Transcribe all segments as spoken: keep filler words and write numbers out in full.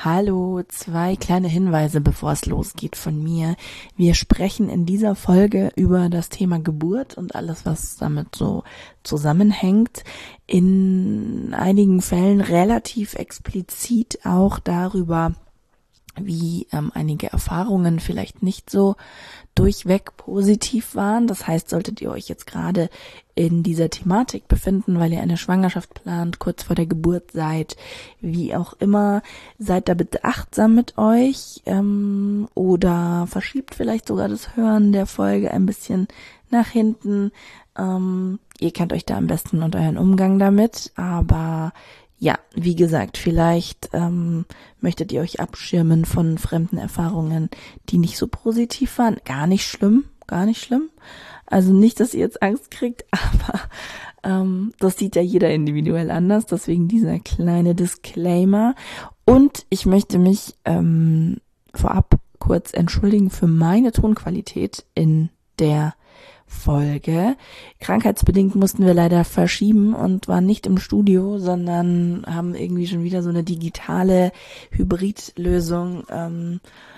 Hallo, zwei kleine Hinweise, bevor es losgeht von mir. Wir sprechen in dieser Folge über das Thema Geburt und alles, was damit so zusammenhängt. In einigen Fällen relativ explizit auch darüber, wie ähm, einige Erfahrungen vielleicht nicht so durchweg positiv waren. Das heißt, solltet ihr euch jetzt gerade in dieser Thematik befinden, weil ihr eine Schwangerschaft plant, kurz vor der Geburt seid, wie auch immer, seid da bitte achtsam mit euch ähm, oder verschiebt vielleicht sogar das Hören der Folge ein bisschen nach hinten. Ähm, ihr kennt euch da am besten und euren Umgang damit, aber ja, wie gesagt, vielleicht ähm, möchtet ihr euch abschirmen von fremden Erfahrungen, die nicht so positiv waren. Gar nicht schlimm, gar nicht schlimm. Also nicht, dass ihr jetzt Angst kriegt, aber ähm, das sieht ja jeder individuell anders. Deswegen dieser kleine Disclaimer. Und ich möchte mich ähm, vorab kurz entschuldigen für meine Tonqualität in der Folge. Krankheitsbedingt mussten wir leider verschieben und waren nicht im Studio, sondern haben irgendwie schon wieder so eine digitale Hybridlösung ähm,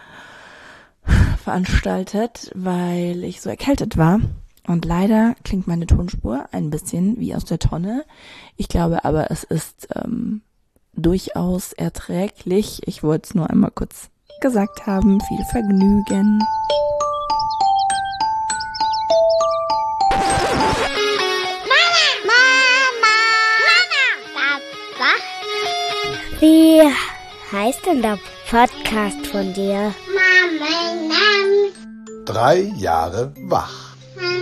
veranstaltet, weil ich so erkältet war. Und leider klingt meine Tonspur ein bisschen wie aus der Tonne. Ich glaube aber, es ist ähm, durchaus erträglich. Ich wollte es nur einmal kurz gesagt haben. Viel Vergnügen. Wie heißt denn der Podcast von dir? Drei Jahre wach.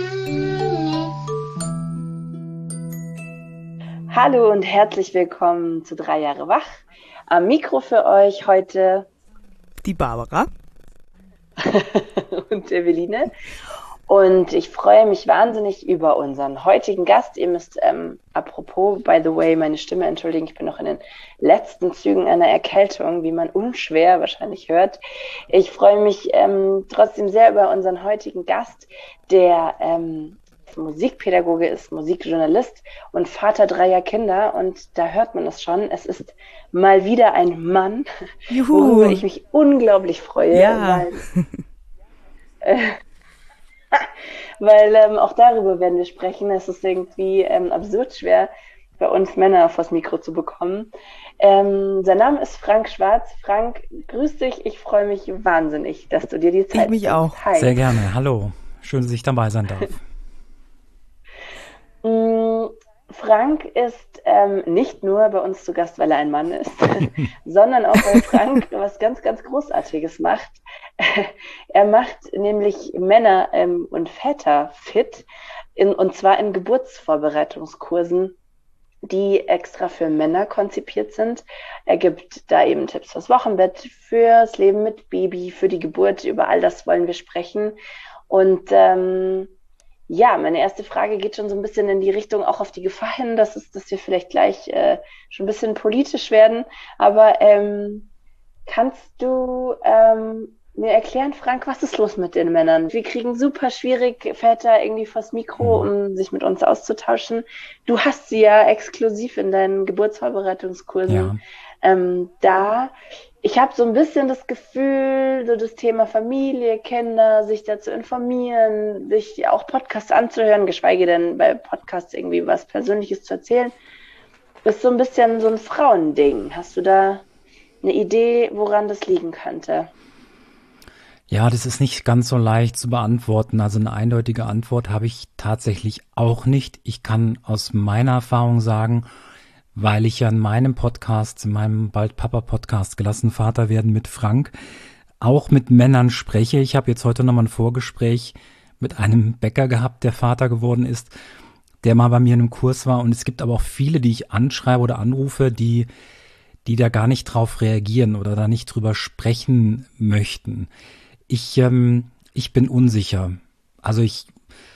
Hallo und herzlich willkommen zu Drei Jahre wach. Am Mikro für euch heute die Barbara und Eveline. Und ich freue mich wahnsinnig über unseren heutigen Gast. Ihr müsst, ähm, apropos, by the way, meine Stimme entschuldigen. Ich bin noch in den letzten Zügen einer Erkältung, wie man unschwer wahrscheinlich hört. Ich freue mich ähm, trotzdem sehr über unseren heutigen Gast, der ähm, Musikpädagoge ist, Musikjournalist und Vater dreier Kinder. Und da hört man es schon. Es ist mal wieder ein Mann, Juhu. worüber ich mich unglaublich freue. Ja. Weil, äh, Weil ähm, auch darüber werden wir sprechen. Es ist irgendwie ähm, absurd schwer, bei uns Männer vors Mikro zu bekommen. Ähm, sein Name ist Frank Schwarz. Frank, grüß dich. Ich freue mich wahnsinnig, dass du dir die Zeit Ich mich nimmst. auch. Hi. Sehr gerne. Hallo. Schön, dass ich dabei sein darf. Frank ist ähm, nicht nur bei uns zu Gast, weil er ein Mann ist, sondern auch, weil Frank was ganz, ganz Großartiges macht. Er macht nämlich Männer ähm, und Väter fit, in, und zwar in Geburtsvorbereitungskursen, die extra für Männer konzipiert sind. Er gibt da eben Tipps fürs Wochenbett, fürs Leben mit Baby, für die Geburt. Über all das wollen wir sprechen. Und ähm, ja, meine erste Frage geht schon so ein bisschen in die Richtung, auch auf die Gefahr hin, dass, es, dass wir vielleicht gleich äh, schon ein bisschen politisch werden. Aber ähm, kannst du ähm, mir erklären, Frank, was ist los mit den Männern? Wir kriegen super schwierig Väter irgendwie vors Mikro, um sich mit uns auszutauschen. Du hast sie ja exklusiv in deinen Geburtsvorbereitungskursen Ja. ähm, da. Ich habe so ein bisschen das Gefühl, so das Thema Familie, Kinder, sich da zu informieren, sich auch Podcasts anzuhören, geschweige denn bei Podcasts irgendwie was Persönliches zu erzählen, ist so ein bisschen so ein Frauending. Hast du da eine Idee, woran das liegen könnte? Ja, das ist nicht ganz so leicht zu beantworten. Also eine eindeutige Antwort habe ich tatsächlich auch nicht. Ich kann aus meiner Erfahrung sagen, weil ich ja in meinem Podcast, in meinem bald Papa-Podcast Gelassen Vater werden mit Frank, auch mit Männern spreche. Ich habe jetzt heute nochmal ein Vorgespräch mit einem Bäcker gehabt, der Vater geworden ist, der mal bei mir in einem Kurs war. Und es gibt aber auch viele, die ich anschreibe oder anrufe, die, die da gar nicht drauf reagieren oder da nicht drüber sprechen möchten. Ich, ähm, ich bin unsicher. Also ich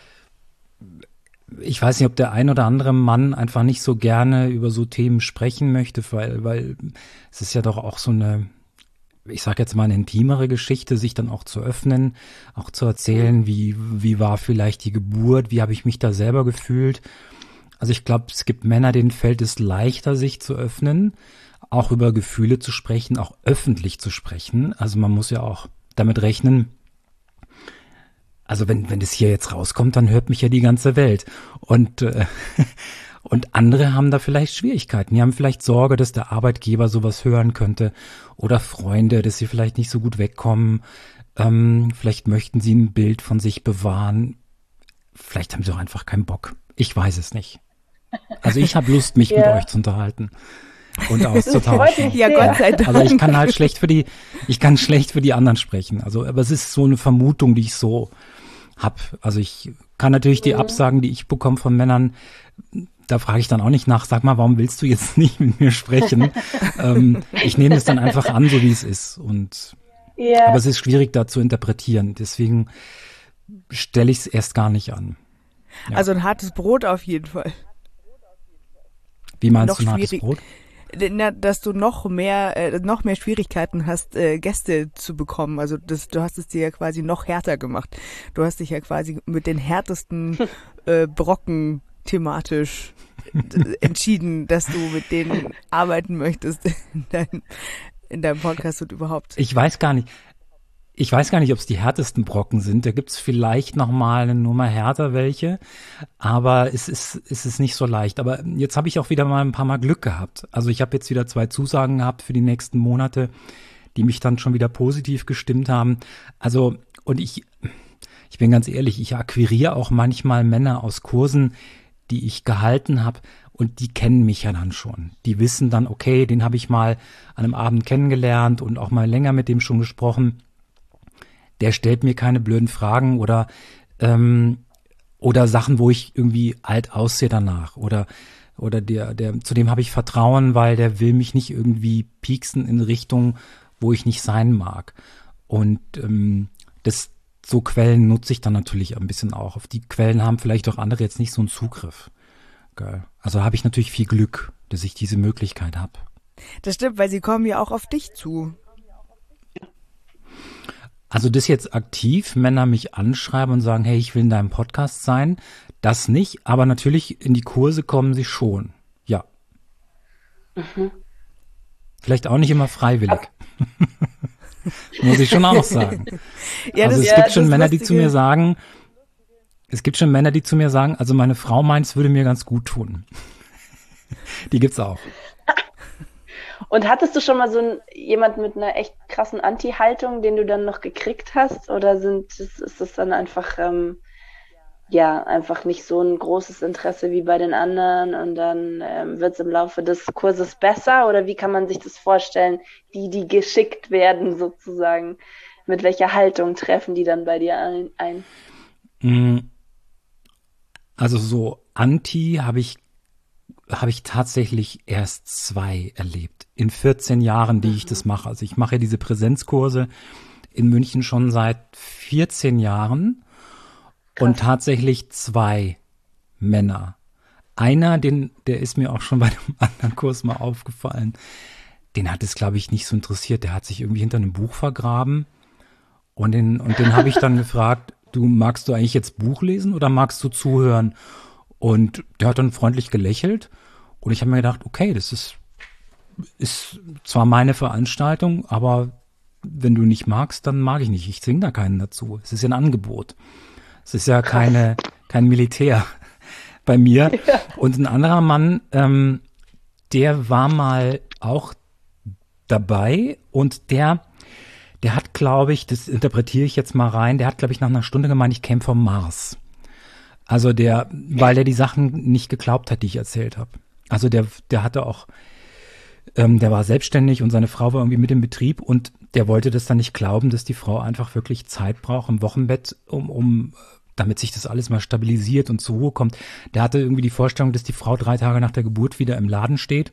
Ich weiß nicht, ob der ein oder andere Mann einfach nicht so gerne über so Themen sprechen möchte, weil, weil es ist ja doch auch so eine, ich sage jetzt mal eine intimere Geschichte, sich dann auch zu öffnen, auch zu erzählen, wie, wie war vielleicht die Geburt, wie habe ich mich da selber gefühlt. Also ich glaube, es gibt Männer, denen fällt es leichter, sich zu öffnen, auch über Gefühle zu sprechen, auch öffentlich zu sprechen. Also man muss ja auch damit rechnen, also wenn wenn das hier jetzt rauskommt, dann hört mich ja die ganze Welt. Und äh, und andere haben da vielleicht Schwierigkeiten. Die haben vielleicht Sorge, dass der Arbeitgeber sowas hören könnte oder Freunde, dass sie vielleicht nicht so gut wegkommen. Ähm, vielleicht möchten sie ein Bild von sich bewahren. Vielleicht haben sie auch einfach keinen Bock. Ich weiß es nicht. Also ich habe Lust, mich ja. mit euch zu unterhalten und auszutauschen. Ja, Gott sei Dank. Also ich kann halt schlecht für die, ich kann schlecht für die anderen sprechen. Also, aber es ist so eine Vermutung, die ich so hab. Also ich kann natürlich die Absagen, die ich bekomme von Männern, da frage ich dann auch nicht nach, sag mal, warum willst du jetzt nicht mit mir sprechen? ähm, ich nehme es dann einfach an, so wie es ist. Und ja. Aber es ist schwierig, da zu interpretieren. Deswegen stelle ich es erst gar nicht an. Ja. Also ein hartes Brot auf jeden Fall. Wie meinst noch du ein hartes schwierig, Brot? Na, dass du noch mehr, äh, noch mehr Schwierigkeiten hast, äh, Gäste zu bekommen. Also das, du hast es dir ja quasi noch härter gemacht. Du hast dich ja quasi mit den härtesten äh, Brocken thematisch entschieden, dass du mit denen arbeiten möchtest in deinem, in deinem Podcast und überhaupt. Ich weiß gar nicht. Ich weiß gar nicht, ob es die härtesten Brocken sind. Da gibt's vielleicht noch mal eine Nummer härter welche, aber es ist es ist nicht so leicht. Aber jetzt habe ich auch wieder mal ein paar Mal Glück gehabt. Also ich habe jetzt wieder zwei Zusagen gehabt für die nächsten Monate, die mich dann schon wieder positiv gestimmt haben. Also und ich ich bin ganz ehrlich, ich akquiriere auch manchmal Männer aus Kursen, die ich gehalten habe. Und die kennen mich ja dann schon. Die wissen dann, okay, den habe ich mal an einem Abend kennengelernt und auch mal länger mit dem schon gesprochen. Der stellt mir keine blöden Fragen oder ähm, oder Sachen, wo ich irgendwie alt aussehe danach. Oder oder der, der zu dem habe ich Vertrauen, weil der will mich nicht irgendwie pieksen in Richtung, wo ich nicht sein mag. Und ähm, das so Quellen nutze ich dann natürlich ein bisschen auch. Auf die Quellen haben vielleicht auch andere jetzt nicht so einen Zugriff. Geil. Also habe ich natürlich viel Glück, dass ich diese Möglichkeit habe. Das stimmt, weil sie kommen ja auch auf dich zu. Also das jetzt aktiv, Männer mich anschreiben und sagen, hey, ich will in deinem Podcast sein, das nicht, aber natürlich in die Kurse kommen sie schon, ja. Mhm. Vielleicht auch nicht immer freiwillig. Muss ich schon auch sagen. Ja, also das, es ja, gibt schon Männer, Lustige. die zu mir sagen, es gibt schon Männer, die zu mir sagen, also meine Frau meint, es würde mir ganz gut tun. Die gibt's auch. Und hattest du schon mal so ein, jemand mit einer echt krassen Anti-Haltung, den du dann noch gekriegt hast? Oder sind ist, ist das dann einfach, ähm, ja, einfach nicht so ein großes Interesse wie bei den anderen und dann ähm, wird es im Laufe des Kurses besser? Oder wie kann man sich das vorstellen, die, die geschickt werden sozusagen? Mit welcher Haltung treffen die dann bei dir ein? ein? Also so Anti habe ich habe ich tatsächlich erst zwei erlebt. In vierzehn Jahren, die ich das mache. Also ich mache ja diese Präsenzkurse in München schon seit vierzehn Jahren. Krass. Und tatsächlich zwei Männer. Einer, den, der ist mir auch schon bei einem anderen Kurs mal aufgefallen. Den hat es, glaube ich, nicht so interessiert. Der hat sich irgendwie hinter einem Buch vergraben. Und den, und den habe ich dann gefragt, du, magst du eigentlich jetzt Buch lesen oder magst du zuhören? Und der hat dann freundlich gelächelt und ich habe mir gedacht, okay, das ist, ist zwar meine Veranstaltung, aber wenn du nicht magst, dann mag ich nicht. Ich zwinge da keinen dazu. Es ist ja ein Angebot. Es ist ja keine, kein Militär bei mir. Ja. Und ein anderer Mann, ähm, der war mal auch dabei und der, der hat, glaube ich, das interpretiere ich jetzt mal rein, der hat, glaube ich, nach einer Stunde gemeint, ich käme vom Mars. Also der, weil der die Sachen nicht geglaubt hat, die ich erzählt habe. Also der, der hatte auch, ähm, der war selbstständig und seine Frau war irgendwie mit im Betrieb und der wollte das dann nicht glauben, dass die Frau einfach wirklich Zeit braucht im Wochenbett, um, um, damit sich das alles mal stabilisiert und zur Ruhe kommt. Der hatte irgendwie die Vorstellung, dass die Frau drei Tage nach der Geburt wieder im Laden steht.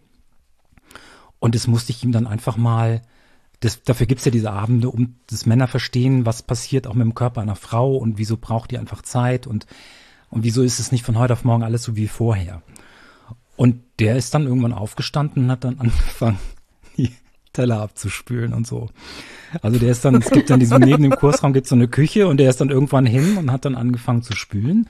Und das musste ich ihm dann einfach mal, das, dafür gibt's ja diese Abende, um dass Männer verstehen, was passiert auch mit dem Körper einer Frau und wieso braucht die einfach Zeit und Und wieso ist es nicht von heute auf morgen alles so wie vorher? Und der ist dann irgendwann aufgestanden und hat dann angefangen, die Teller abzuspülen und so. Also der ist dann, es gibt dann diesen, neben dem Kursraum gibt es so eine Küche und der ist dann irgendwann hin und hat dann angefangen zu spülen.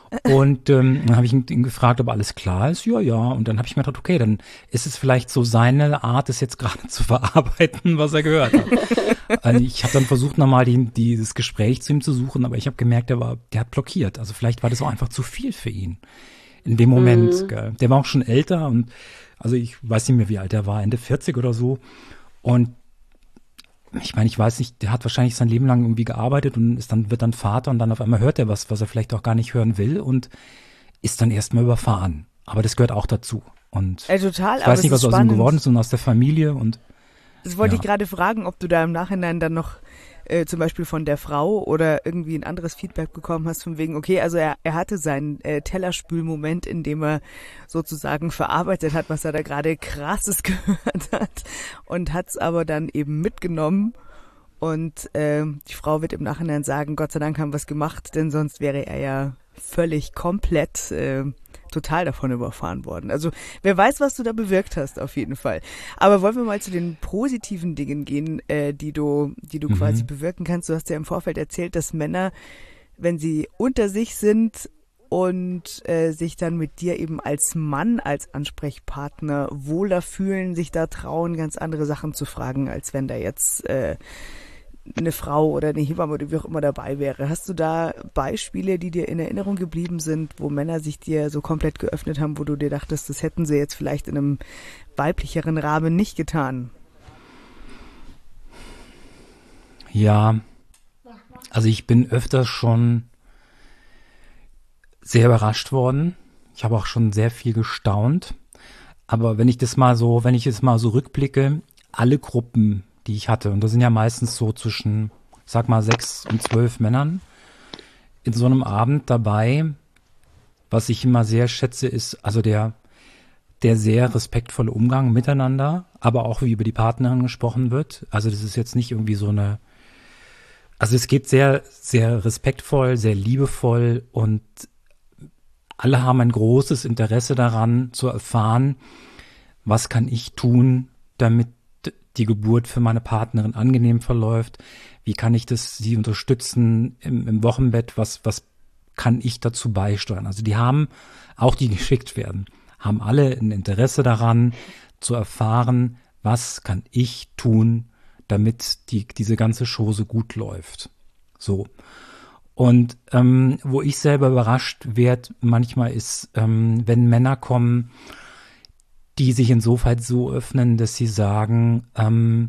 Und ähm, dann habe ich ihn, ihn gefragt, ob alles klar ist. Ja, ja. Und dann habe ich mir gedacht, okay, dann ist es vielleicht so seine Art, es jetzt gerade zu verarbeiten, was er gehört hat. Also ich habe dann versucht, nochmal die, dieses Gespräch zu ihm zu suchen, aber ich habe gemerkt, der war, der hat blockiert. Also vielleicht war das auch einfach zu viel für ihn in dem Moment. Mhm. Gell. Der war auch schon älter und also ich weiß nicht mehr, wie alt er war, Ende vierzig oder so. Und ich meine, ich weiß nicht, der hat wahrscheinlich sein Leben lang irgendwie gearbeitet und ist dann, wird dann Vater und dann auf einmal hört er was, was er vielleicht auch gar nicht hören will und ist dann erstmal überfahren. Aber das gehört auch dazu. Und äh, total, ich weiß nicht, was aus ihm geworden ist und aus der Familie und. Das wollte ja. ich gerade fragen, ob du da im Nachhinein dann noch äh, zum Beispiel von der Frau oder irgendwie ein anderes Feedback bekommen hast von wegen, okay, also er, er hatte seinen äh, Tellerspülmoment, in dem er sozusagen verarbeitet hat, was er da gerade Krasses gehört hat und hat es aber dann eben mitgenommen und äh, die Frau wird im Nachhinein sagen, Gott sei Dank haben wir es gemacht, denn sonst wäre er ja völlig komplett äh, total davon überfahren worden. Also wer weiß, was du da bewirkt hast, auf jeden Fall. Aber wollen wir mal zu den positiven Dingen gehen, äh, die du, die du mhm. quasi bewirken kannst. Du hast ja im Vorfeld erzählt, dass Männer, wenn sie unter sich sind und äh, sich dann mit dir eben als Mann, als Ansprechpartner wohler fühlen, sich da trauen, ganz andere Sachen zu fragen, als wenn da jetzt äh, eine Frau oder eine Hebamme oder wie auch immer dabei wäre. Hast du da Beispiele, die dir in Erinnerung geblieben sind, wo Männer sich dir so komplett geöffnet haben, wo du dir dachtest, das hätten sie jetzt vielleicht in einem weiblicheren Rahmen nicht getan? Ja, also ich bin öfters schon sehr überrascht worden. Ich habe auch schon sehr viel gestaunt. Aber wenn ich das mal so, wenn ich jetzt mal so rückblicke, alle Gruppen, die ich hatte. Und das sind ja meistens so zwischen, sag mal, sechs und zwölf Männern in so einem Abend dabei. Was ich immer sehr schätze, ist also der, der sehr respektvolle Umgang miteinander, aber auch wie über die Partnerin gesprochen wird. Also das ist jetzt nicht irgendwie so eine, also es geht sehr, sehr respektvoll, sehr liebevoll und alle haben ein großes Interesse daran zu erfahren, was kann ich tun, damit die Geburt für meine Partnerin angenehm verläuft, wie kann ich das sie unterstützen im, im Wochenbett, was, was kann ich dazu beisteuern. Also die haben, auch die geschickt werden, haben alle ein Interesse daran zu erfahren, was kann ich tun, damit die, diese ganze Chose gut läuft. So. Und ähm, wo ich selber überrascht werde, manchmal ist, ähm, wenn Männer kommen, die sich insofern so öffnen, dass sie sagen, ähm,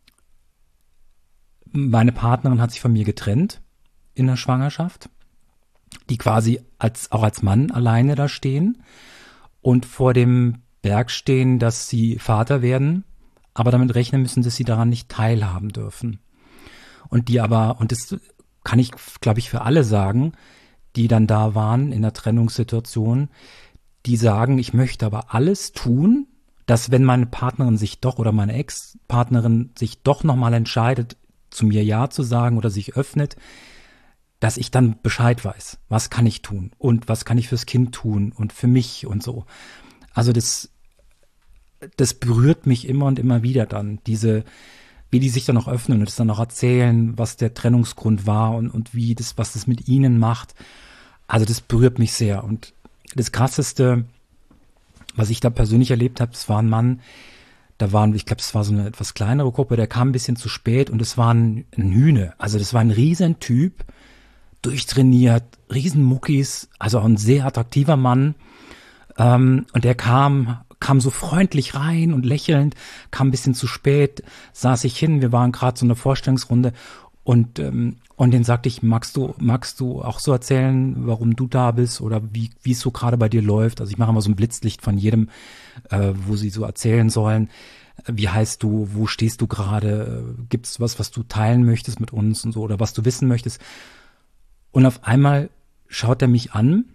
meine Partnerin hat sich von mir getrennt in der Schwangerschaft, die quasi als auch als Mann alleine da stehen und vor dem Berg stehen, dass sie Vater werden, aber damit rechnen müssen, dass sie daran nicht teilhaben dürfen. Und die aber, und das kann ich, glaube ich, für alle sagen, die dann da waren in der Trennungssituation, die sagen, ich möchte aber alles tun, dass wenn meine Partnerin sich doch oder meine Ex-Partnerin sich doch nochmal entscheidet, zu mir Ja zu sagen oder sich öffnet, dass ich dann Bescheid weiß, was kann ich tun und was kann ich fürs Kind tun und für mich und so. Also das, das berührt mich immer und immer wieder dann, diese, wie die sich dann auch öffnen und das dann auch erzählen, was der Trennungsgrund war und, und wie das, was das mit ihnen macht. Also das berührt mich sehr. Und das Krasseste, was ich da persönlich erlebt habe, das war ein Mann, da waren, ich glaube, es war so eine etwas kleinere Gruppe, der kam ein bisschen zu spät und es war ein, ein Hühne. Also das war ein riesen Typ, durchtrainiert, riesen Muckis, also auch ein sehr attraktiver Mann. Ähm, und der kam, kam so freundlich rein und lächelnd, kam ein bisschen zu spät, saß sich hin, wir waren gerade so eine Vorstellungsrunde und ähm, und den sagte ich, magst du magst du auch so erzählen, warum du da bist oder wie wie es so gerade bei dir läuft? Also ich mache immer so ein Blitzlicht von jedem, äh, wo sie so erzählen sollen. Wie heißt du, wo stehst du gerade? Gibt es was, was du teilen möchtest mit uns und so oder was du wissen möchtest? Und auf einmal schaut er mich an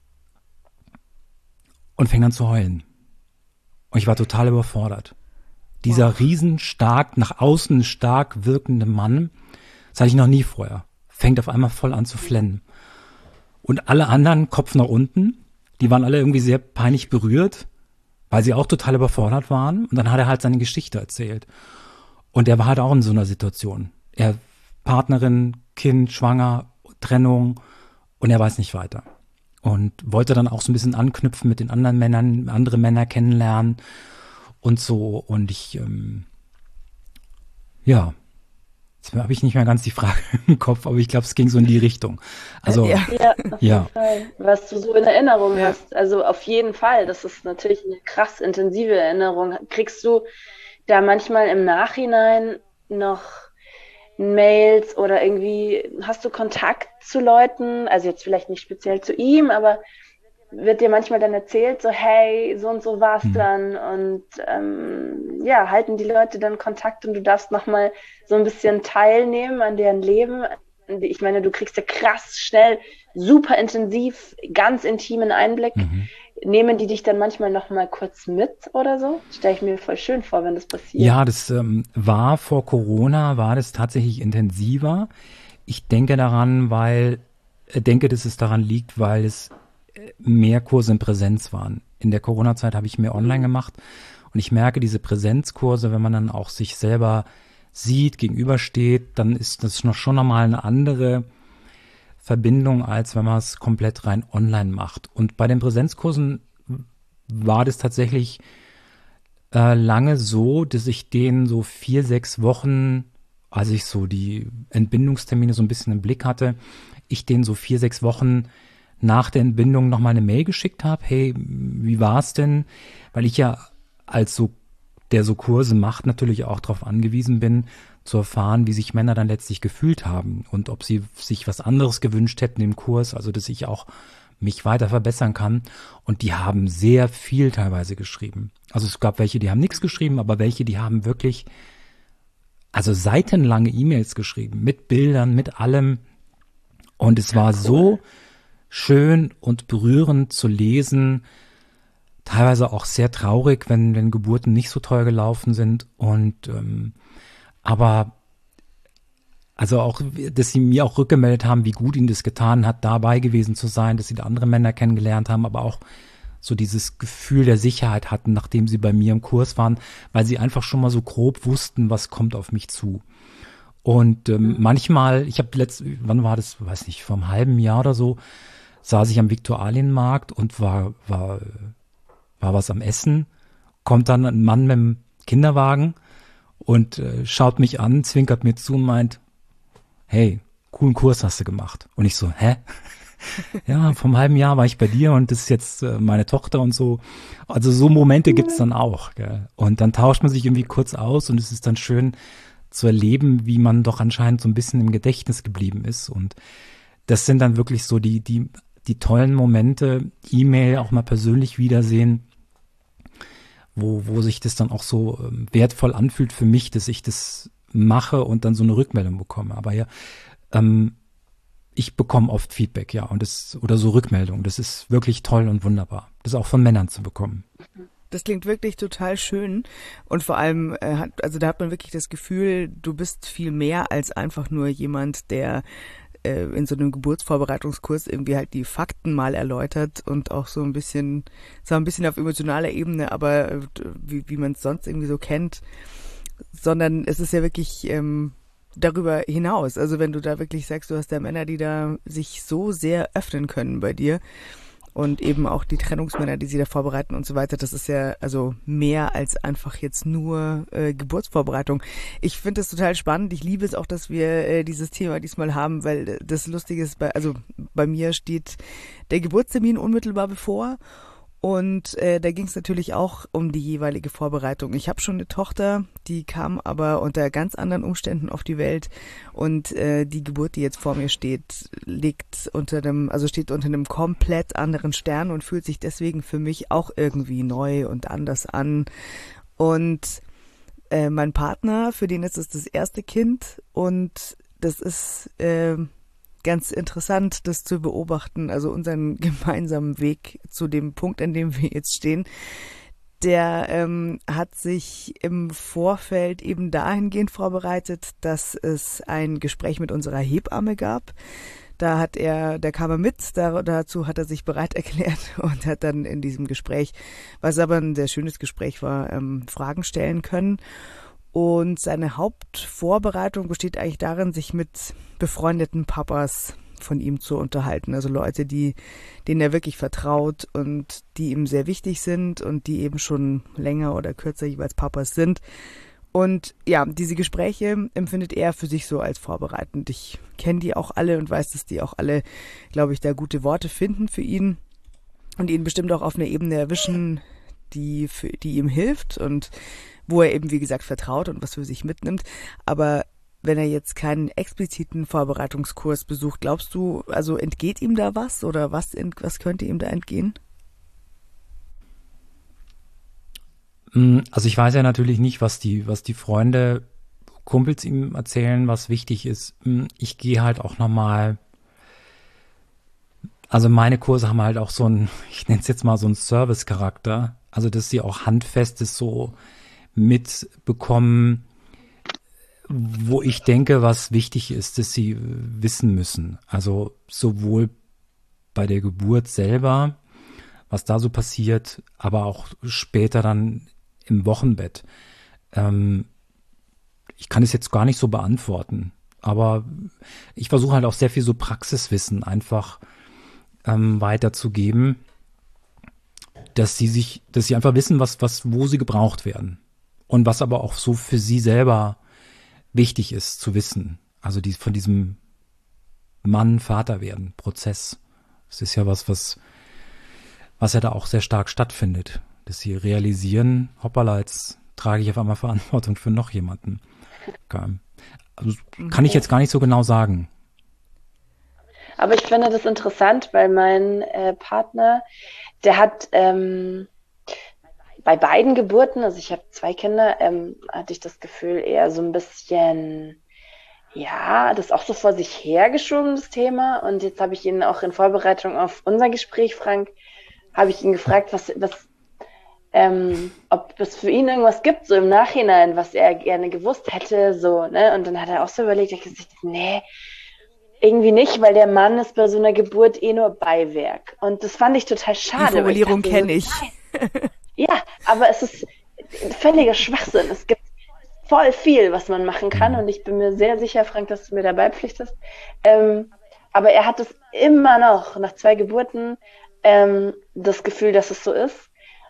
und fängt an zu heulen. Und ich war total überfordert. Dieser wow. riesen stark, nach außen stark wirkende Mann, das hatte ich noch nie vorher, fängt auf einmal voll an zu flennen. Und alle anderen, Kopf nach unten, die waren alle irgendwie sehr peinlich berührt, weil sie auch total überfordert waren. Und dann hat er halt seine Geschichte erzählt. Und er war halt auch in so einer Situation. Er, Partnerin, Kind, schwanger, Trennung und er weiß nicht weiter. und wollte dann auch so ein bisschen anknüpfen mit den anderen Männern, andere Männer kennenlernen und so. Und ich, ähm, ja, jetzt habe ich nicht mehr ganz die Frage im Kopf, aber ich glaube, es ging so in die Richtung. Also Ja. Ja, auf Ja. jeden Fall. Was du so in Erinnerung Ja. hast. Also auf jeden Fall. Das ist natürlich eine krass intensive Erinnerung. Kriegst du da manchmal im Nachhinein noch Mails oder irgendwie, hast du Kontakt zu Leuten? Also jetzt vielleicht nicht speziell zu ihm, aber wird dir manchmal dann erzählt, so hey, so und so war's Mhm. dann und ähm, ja, halten die Leute dann Kontakt und du darfst nochmal so ein bisschen teilnehmen an deren Leben. Ich meine, du kriegst ja krass schnell, super intensiv, ganz intimen Einblick. Mhm. Nehmen die dich dann manchmal nochmal kurz mit oder so? Stelle ich mir voll schön vor, wenn das passiert. Ja, das ähm, war vor Corona, war das tatsächlich intensiver. Ich denke daran, weil, äh, denke, dass es daran liegt, weil es äh, mehr Kurse in Präsenz waren. In der Corona-Zeit habe ich mehr online gemacht und ich merke, diese Präsenzkurse, wenn man dann auch sich selber sieht, gegenübersteht, dann ist das noch schon nochmal eine andere Verbindung, als wenn man es komplett rein online macht. Und bei den Präsenzkursen war das tatsächlich äh, lange so, dass ich denen so vier, sechs Wochen, als ich so die Entbindungstermine so ein bisschen im Blick hatte, ich denen so vier, sechs Wochen nach der Entbindung nochmal eine Mail geschickt habe. Hey, wie war's denn? Weil ich ja als so, der so Kurse macht, natürlich auch darauf angewiesen bin, zu erfahren, wie sich Männer dann letztlich gefühlt haben und ob sie sich was anderes gewünscht hätten im Kurs, also dass ich auch mich weiter verbessern kann. Und die haben sehr viel teilweise geschrieben. Also es gab welche, die haben nichts geschrieben, aber welche, die haben wirklich, also seitenlange E-Mails geschrieben, mit Bildern, mit allem. Und es war so schön und berührend zu lesen, teilweise auch sehr traurig, wenn, wenn Geburten nicht so toll gelaufen sind. Und ähm, aber also auch, dass sie mir auch rückgemeldet haben, wie gut ihnen das getan hat, dabei gewesen zu sein, dass sie da andere Männer kennengelernt haben, aber auch so dieses Gefühl der Sicherheit hatten, nachdem sie bei mir im Kurs waren, weil sie einfach schon mal so grob wussten, was kommt auf mich zu. Und ähm, manchmal, ich habe letzt, wann war das, weiß nicht, vor einem halben Jahr oder so, saß ich am Viktualienmarkt und war, war, war was am Essen, kommt dann ein Mann mit dem Kinderwagen und äh, schaut mich an, zwinkert mir zu und meint, hey, coolen Kurs hast du gemacht. Und ich so, hä? Ja, vor einem halben Jahr war ich bei dir und das ist jetzt äh, meine Tochter und so. Also so Momente gibt's dann auch. Gell? Und dann tauscht man sich irgendwie kurz aus und es ist dann schön zu erleben, wie man doch anscheinend so ein bisschen im Gedächtnis geblieben ist. Und das sind dann wirklich so die, die, die tollen Momente, E-Mail, auch mal persönlich wiedersehen, wo, wo sich das dann auch so ähm, wertvoll anfühlt für mich, dass ich das mache und dann so eine Rückmeldung bekomme. Aber ja, ähm, ich bekomme oft Feedback, ja, und das, oder so Rückmeldung. Das ist wirklich toll und wunderbar, das auch von Männern zu bekommen. Das klingt wirklich total schön und vor allem, äh, hat, also da hat man wirklich das Gefühl, du bist viel mehr als einfach nur jemand, der äh, in so einem Geburtsvorbereitungskurs irgendwie halt die Fakten mal erläutert und auch so ein bisschen, zwar ein bisschen auf emotionaler Ebene, aber äh, wie, wie man es sonst irgendwie so kennt, sondern es ist ja wirklich ähm, darüber hinaus. Also wenn du da wirklich sagst, du hast da Männer, die da sich so sehr öffnen können bei dir und eben auch die Trennungsmänner, die sie da vorbereiten und so weiter, das ist ja also mehr als einfach jetzt nur äh, Geburtsvorbereitung. Ich finde das total spannend. Ich liebe es auch, dass wir äh, dieses Thema diesmal haben, weil das Lustige ist, bei, also bei mir steht der Geburtstermin unmittelbar bevor. Und äh, da ging es natürlich auch um die jeweilige Vorbereitung. Ich habe schon eine Tochter, die kam aber unter ganz anderen Umständen auf die Welt und äh, die Geburt, die jetzt vor mir steht, liegt unter einem, also steht unter einem komplett anderen Stern und fühlt sich deswegen für mich auch irgendwie neu und anders an. Und äh, mein Partner, für den ist es das erste Kind und das ist äh, ganz interessant, das zu beobachten, also unseren gemeinsamen Weg zu dem Punkt, an dem wir jetzt stehen, der ähm, hat sich im Vorfeld eben dahingehend vorbereitet, dass es ein Gespräch mit unserer Hebamme gab. Da hat er, da kam er mit, da, dazu hat er sich bereit erklärt und hat dann in diesem Gespräch, was aber ein sehr schönes Gespräch war, ähm, Fragen stellen können. Und seine Hauptvorbereitung besteht eigentlich darin, sich mit befreundeten Papas von ihm zu unterhalten. Also Leute, die, denen er wirklich vertraut und die ihm sehr wichtig sind und die eben schon länger oder kürzer jeweils Papas sind. Und ja, diese Gespräche empfindet er für sich so als vorbereitend. Ich kenne die auch alle und weiß, dass die auch alle, glaube ich, da gute Worte finden für ihn und ihn bestimmt auch auf einer Ebene erwischen, die, für, die ihm hilft und wo er eben, wie gesagt, vertraut und was für sich mitnimmt. Aber wenn er jetzt keinen expliziten Vorbereitungskurs besucht, glaubst du, also entgeht ihm da was oder was, was könnte ihm da entgehen? Also ich weiß ja natürlich nicht, was die, was die Freunde, Kumpels ihm erzählen, was wichtig ist. Ich gehe halt auch nochmal, also meine Kurse haben halt auch so ein, ich nenne es jetzt mal so einen Service-Charakter, also dass sie auch Handfestes so mitbekommen, wo ich denke, was wichtig ist, dass sie wissen müssen. Also sowohl bei der Geburt selber, was da so passiert, aber auch später dann im Wochenbett. Ähm, ich kann es jetzt gar nicht so beantworten, aber ich versuche halt auch sehr viel so Praxiswissen einfach ähm, weiterzugeben, dass sie sich, dass sie einfach wissen, was, was, wo sie gebraucht werden und was aber auch so für sie selber wichtig ist zu wissen. Also die, von diesem Mann, Vater werden Prozess. Das ist ja was, was, was ja da auch sehr stark stattfindet. Dass sie realisieren, hoppala, jetzt trage ich auf einmal Verantwortung für noch jemanden. Also kann ich jetzt gar nicht so genau sagen. Aber ich finde das interessant, weil mein äh, Partner, der hat ähm, bei beiden Geburten, also ich habe zwei Kinder, ähm, hatte ich das Gefühl, eher so ein bisschen, ja, das auch so vor sich hergeschoben, das Thema. Und jetzt habe ich ihn auch in Vorbereitung auf unser Gespräch, Frank, habe ich ihn gefragt, was, was Ähm, ob es für ihn irgendwas gibt, so im Nachhinein, was er gerne gewusst hätte, so, ne, und dann hat er auch so überlegt, er hat gesagt, nee, irgendwie nicht, weil der Mann ist bei so einer Geburt eh nur Beiwerk. Und das fand ich total schade. Die Formulierung kenne ich. Ja, aber es ist völliger Schwachsinn. Es gibt voll viel, was man machen kann und ich bin mir sehr sicher, Frank, dass du mir dabei pflichtest. Ähm, aber er hat es immer noch, nach zwei Geburten, ähm, das Gefühl, dass es so ist.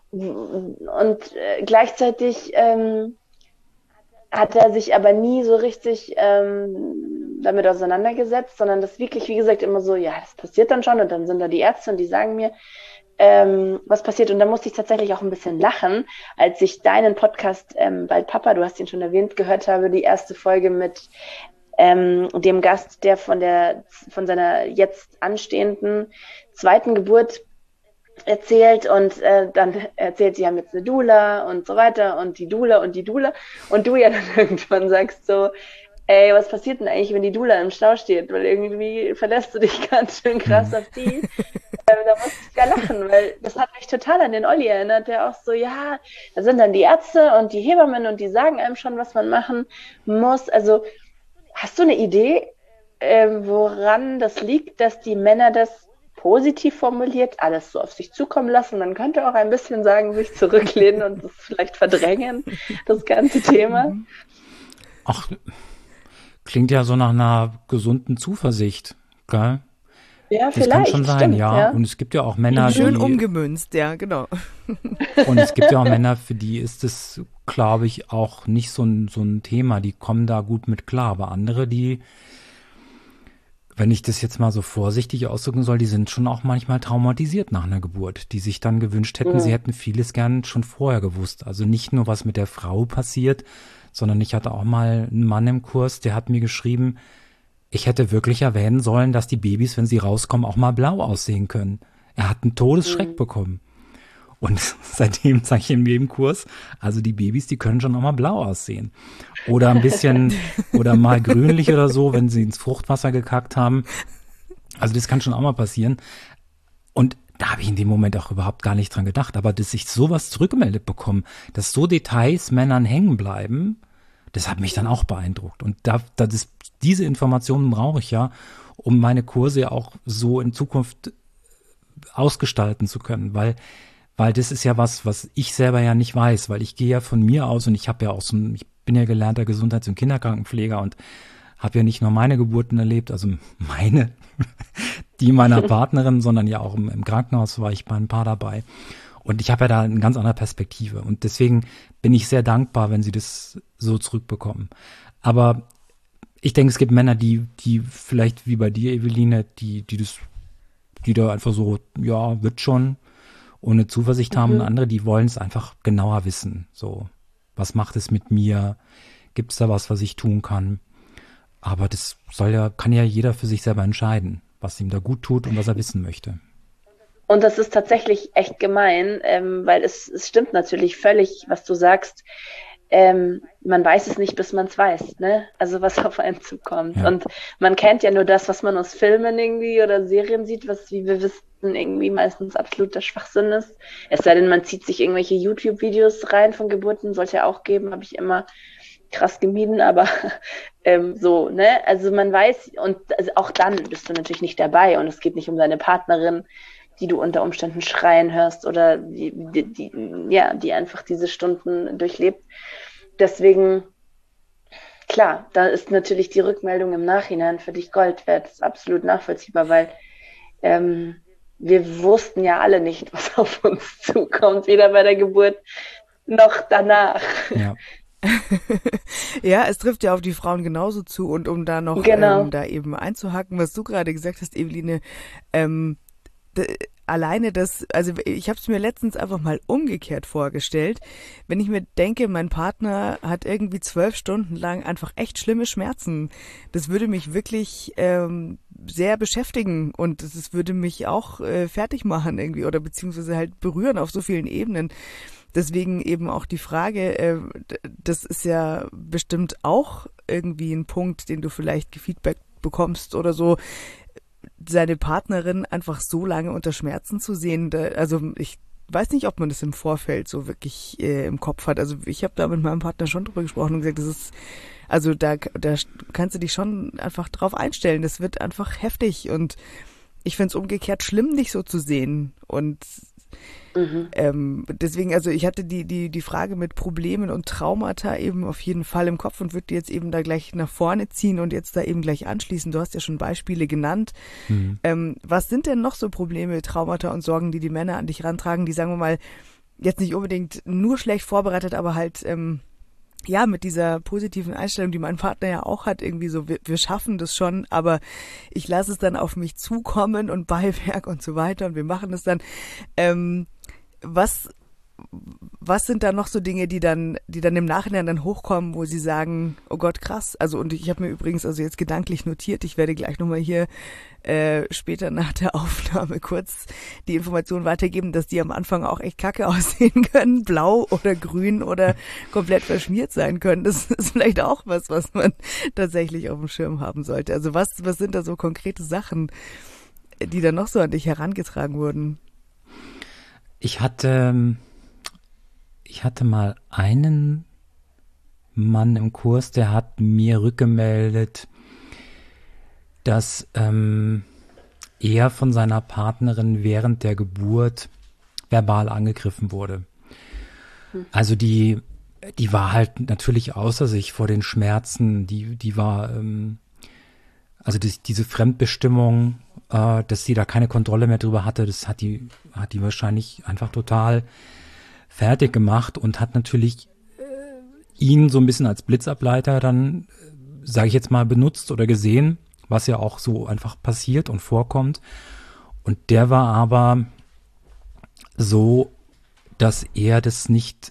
Und äh, gleichzeitig ähm, hat er sich aber nie so richtig ähm, damit auseinandergesetzt, sondern das wirklich, wie gesagt, immer so, ja, das passiert dann schon und dann sind da die Ärzte und die sagen mir, ähm, was passiert. Und da musste ich tatsächlich auch ein bisschen lachen, als ich deinen Podcast, ähm, Bald Papa, du hast ihn schon erwähnt, gehört habe, die erste Folge mit ähm, dem Gast, der von der von seiner jetzt anstehenden zweiten Geburt erzählt und äh, dann erzählt, sie haben jetzt eine Doula und so weiter und die Doula und die Doula und du ja dann irgendwann sagst so, ey, was passiert denn eigentlich, wenn die Doula im Stau steht? Weil irgendwie verlässt du dich ganz schön krass auf die. ähm, da musste ich gar lachen, weil das hat mich total an den Olli erinnert, der auch so, ja, da sind dann die Ärzte und die Hebammen und die sagen einem schon, was man machen muss. Also hast du eine Idee, äh, woran das liegt, dass die Männer das positiv formuliert, alles so auf sich zukommen lassen? Man könnte auch ein bisschen sagen, sich zurücklehnen und das vielleicht verdrängen, das ganze Thema. Ach, klingt ja so nach einer gesunden Zuversicht, gell? Ja, das vielleicht. kann schon sein, stimmt, ja. ja. Und es gibt ja auch Männer, Schön die, umgemünzt, ja, genau. und es gibt ja auch Männer, für die ist es, glaube ich, auch nicht so ein, so ein Thema. Die kommen da gut mit klar. Aber andere, die, wenn ich das jetzt mal so vorsichtig ausdrücken soll, die sind schon auch manchmal traumatisiert nach einer Geburt, die sich dann gewünscht hätten, mhm. sie hätten vieles gern schon vorher gewusst. Also nicht nur, was mit der Frau passiert, sondern ich hatte auch mal einen Mann im Kurs, der hat mir geschrieben, ich hätte wirklich erwähnen sollen, dass die Babys, wenn sie rauskommen, auch mal blau aussehen können. Er hat einen Todesschreck mhm. bekommen. Und seitdem sage ich in jedem Kurs, also die Babys, die können schon auch mal blau aussehen. Oder ein bisschen, oder mal grünlich oder so, wenn sie ins Fruchtwasser gekackt haben. Also das kann schon auch mal passieren. Und da habe ich in dem Moment auch überhaupt gar nicht dran gedacht. Aber dass ich sowas zurückgemeldet bekomme, dass so Details Männern hängen bleiben, das hat mich dann auch beeindruckt. Und da, das ist, diese Informationen brauche ich ja, um meine Kurse ja auch so in Zukunft ausgestalten zu können. Weil Weil das ist ja was, was ich selber ja nicht weiß, weil ich gehe ja von mir aus und ich habe ja auch so ein, ich bin ja gelernter Gesundheits- und Kinderkrankenpfleger und habe ja nicht nur meine Geburten erlebt, also meine, die meiner Partnerin, sondern ja auch im, im Krankenhaus war ich bei ein paar dabei. Und ich habe ja da eine ganz andere Perspektive. Und deswegen bin ich sehr dankbar, wenn sie das so zurückbekommen. Aber ich denke, es gibt Männer, die, die vielleicht wie bei dir, Eveline, die, die das, die da einfach so, ja, wird schon, ohne Zuversicht mhm. haben. Und andere, die wollen es einfach genauer wissen. So, was macht es mit mir? Gibt es da was, was ich tun kann? Aber das soll ja, kann ja jeder für sich selber entscheiden, was ihm da gut tut und was er wissen möchte. Und das ist tatsächlich echt gemein, ähm, weil es, es stimmt natürlich völlig, was du sagst. Ähm, man weiß es nicht, bis man es weiß, ne? Also was auf einen zukommt. Ja. Und man kennt ja nur das, was man aus Filmen irgendwie oder Serien sieht, was, wie wir wissen, irgendwie meistens absoluter Schwachsinn ist. Es sei denn, man zieht sich irgendwelche YouTube-Videos rein von Geburten, sollte ja auch geben, habe ich immer krass gemieden, aber ähm, so, ne? Also man weiß, und also auch dann bist du natürlich nicht dabei und es geht nicht um deine Partnerin, die du unter Umständen schreien hörst oder die, die, die, ja, die einfach diese Stunden durchlebt. Deswegen, klar, da ist natürlich die Rückmeldung im Nachhinein für dich Gold wert. Das ist absolut nachvollziehbar, weil ähm, wir wussten ja alle nicht, was auf uns zukommt, weder bei der Geburt noch danach. Ja. Ja, es trifft ja auf die Frauen genauso zu. Und um da noch genau. ähm, da eben einzuhaken, was du gerade gesagt hast, Eveline, ähm, alleine das, also ich habe es mir letztens einfach mal umgekehrt vorgestellt, wenn ich mir denke, mein Partner hat irgendwie zwölf Stunden lang einfach echt schlimme Schmerzen, das würde mich wirklich ähm, sehr beschäftigen und das würde mich auch äh, fertig machen irgendwie oder beziehungsweise halt berühren auf so vielen Ebenen. Deswegen eben auch die Frage, äh, das ist ja bestimmt auch irgendwie ein Punkt, den du vielleicht gefeedbackt bekommst oder so, seine Partnerin einfach so lange unter Schmerzen zu sehen, da, also ich weiß nicht, ob man das im Vorfeld so wirklich äh, im Kopf hat. Also ich habe da mit meinem Partner schon drüber gesprochen und gesagt, das ist, also da, da kannst du dich schon einfach drauf einstellen. Das wird einfach heftig und ich finde es umgekehrt schlimm, dich so zu sehen und Mhm. Ähm, deswegen, also ich hatte die, die, die Frage mit Problemen und Traumata eben auf jeden Fall im Kopf und würde die jetzt eben da gleich nach vorne ziehen und jetzt da eben gleich anschließen. Du hast ja schon Beispiele genannt. Mhm. Ähm, was sind denn noch so Probleme, Traumata und Sorgen, die die Männer an dich rantragen, die, sagen wir mal, jetzt nicht unbedingt nur schlecht vorbereitet, aber halt, ähm, ja, mit dieser positiven Einstellung, die mein Partner ja auch hat, irgendwie so, wir, wir schaffen das schon, aber ich lasse es dann auf mich zukommen und Beiwerk und so weiter und wir machen es dann. Ähm, was, was sind da noch so Dinge, die dann, die dann im Nachhinein dann hochkommen, wo sie sagen, oh Gott, krass. Also, und ich habe mir übrigens also jetzt gedanklich notiert, ich werde gleich nochmal hier äh, später nach der Aufnahme kurz die Information weitergeben, dass die am Anfang auch echt kacke aussehen können, blau oder grün oder komplett verschmiert sein können. Das ist vielleicht auch was, was man tatsächlich auf dem Schirm haben sollte. Also was, was sind da so konkrete Sachen, die dann noch so an dich herangetragen wurden? Ich hatte, ich hatte mal einen Mann im Kurs, der hat mir rückgemeldet, dass ähm, er von seiner Partnerin während der Geburt verbal angegriffen wurde. Also die, die war halt natürlich außer sich vor den Schmerzen. Die, die war, ähm, also die, diese Fremdbestimmung, äh, dass sie da keine Kontrolle mehr drüber hatte, das hat die, hat die wahrscheinlich einfach total fertig gemacht und hat natürlich äh, ihn so ein bisschen als Blitzableiter dann, äh, sage ich jetzt mal, benutzt oder gesehen, was ja auch so einfach passiert und vorkommt. Und der war aber so, dass er das nicht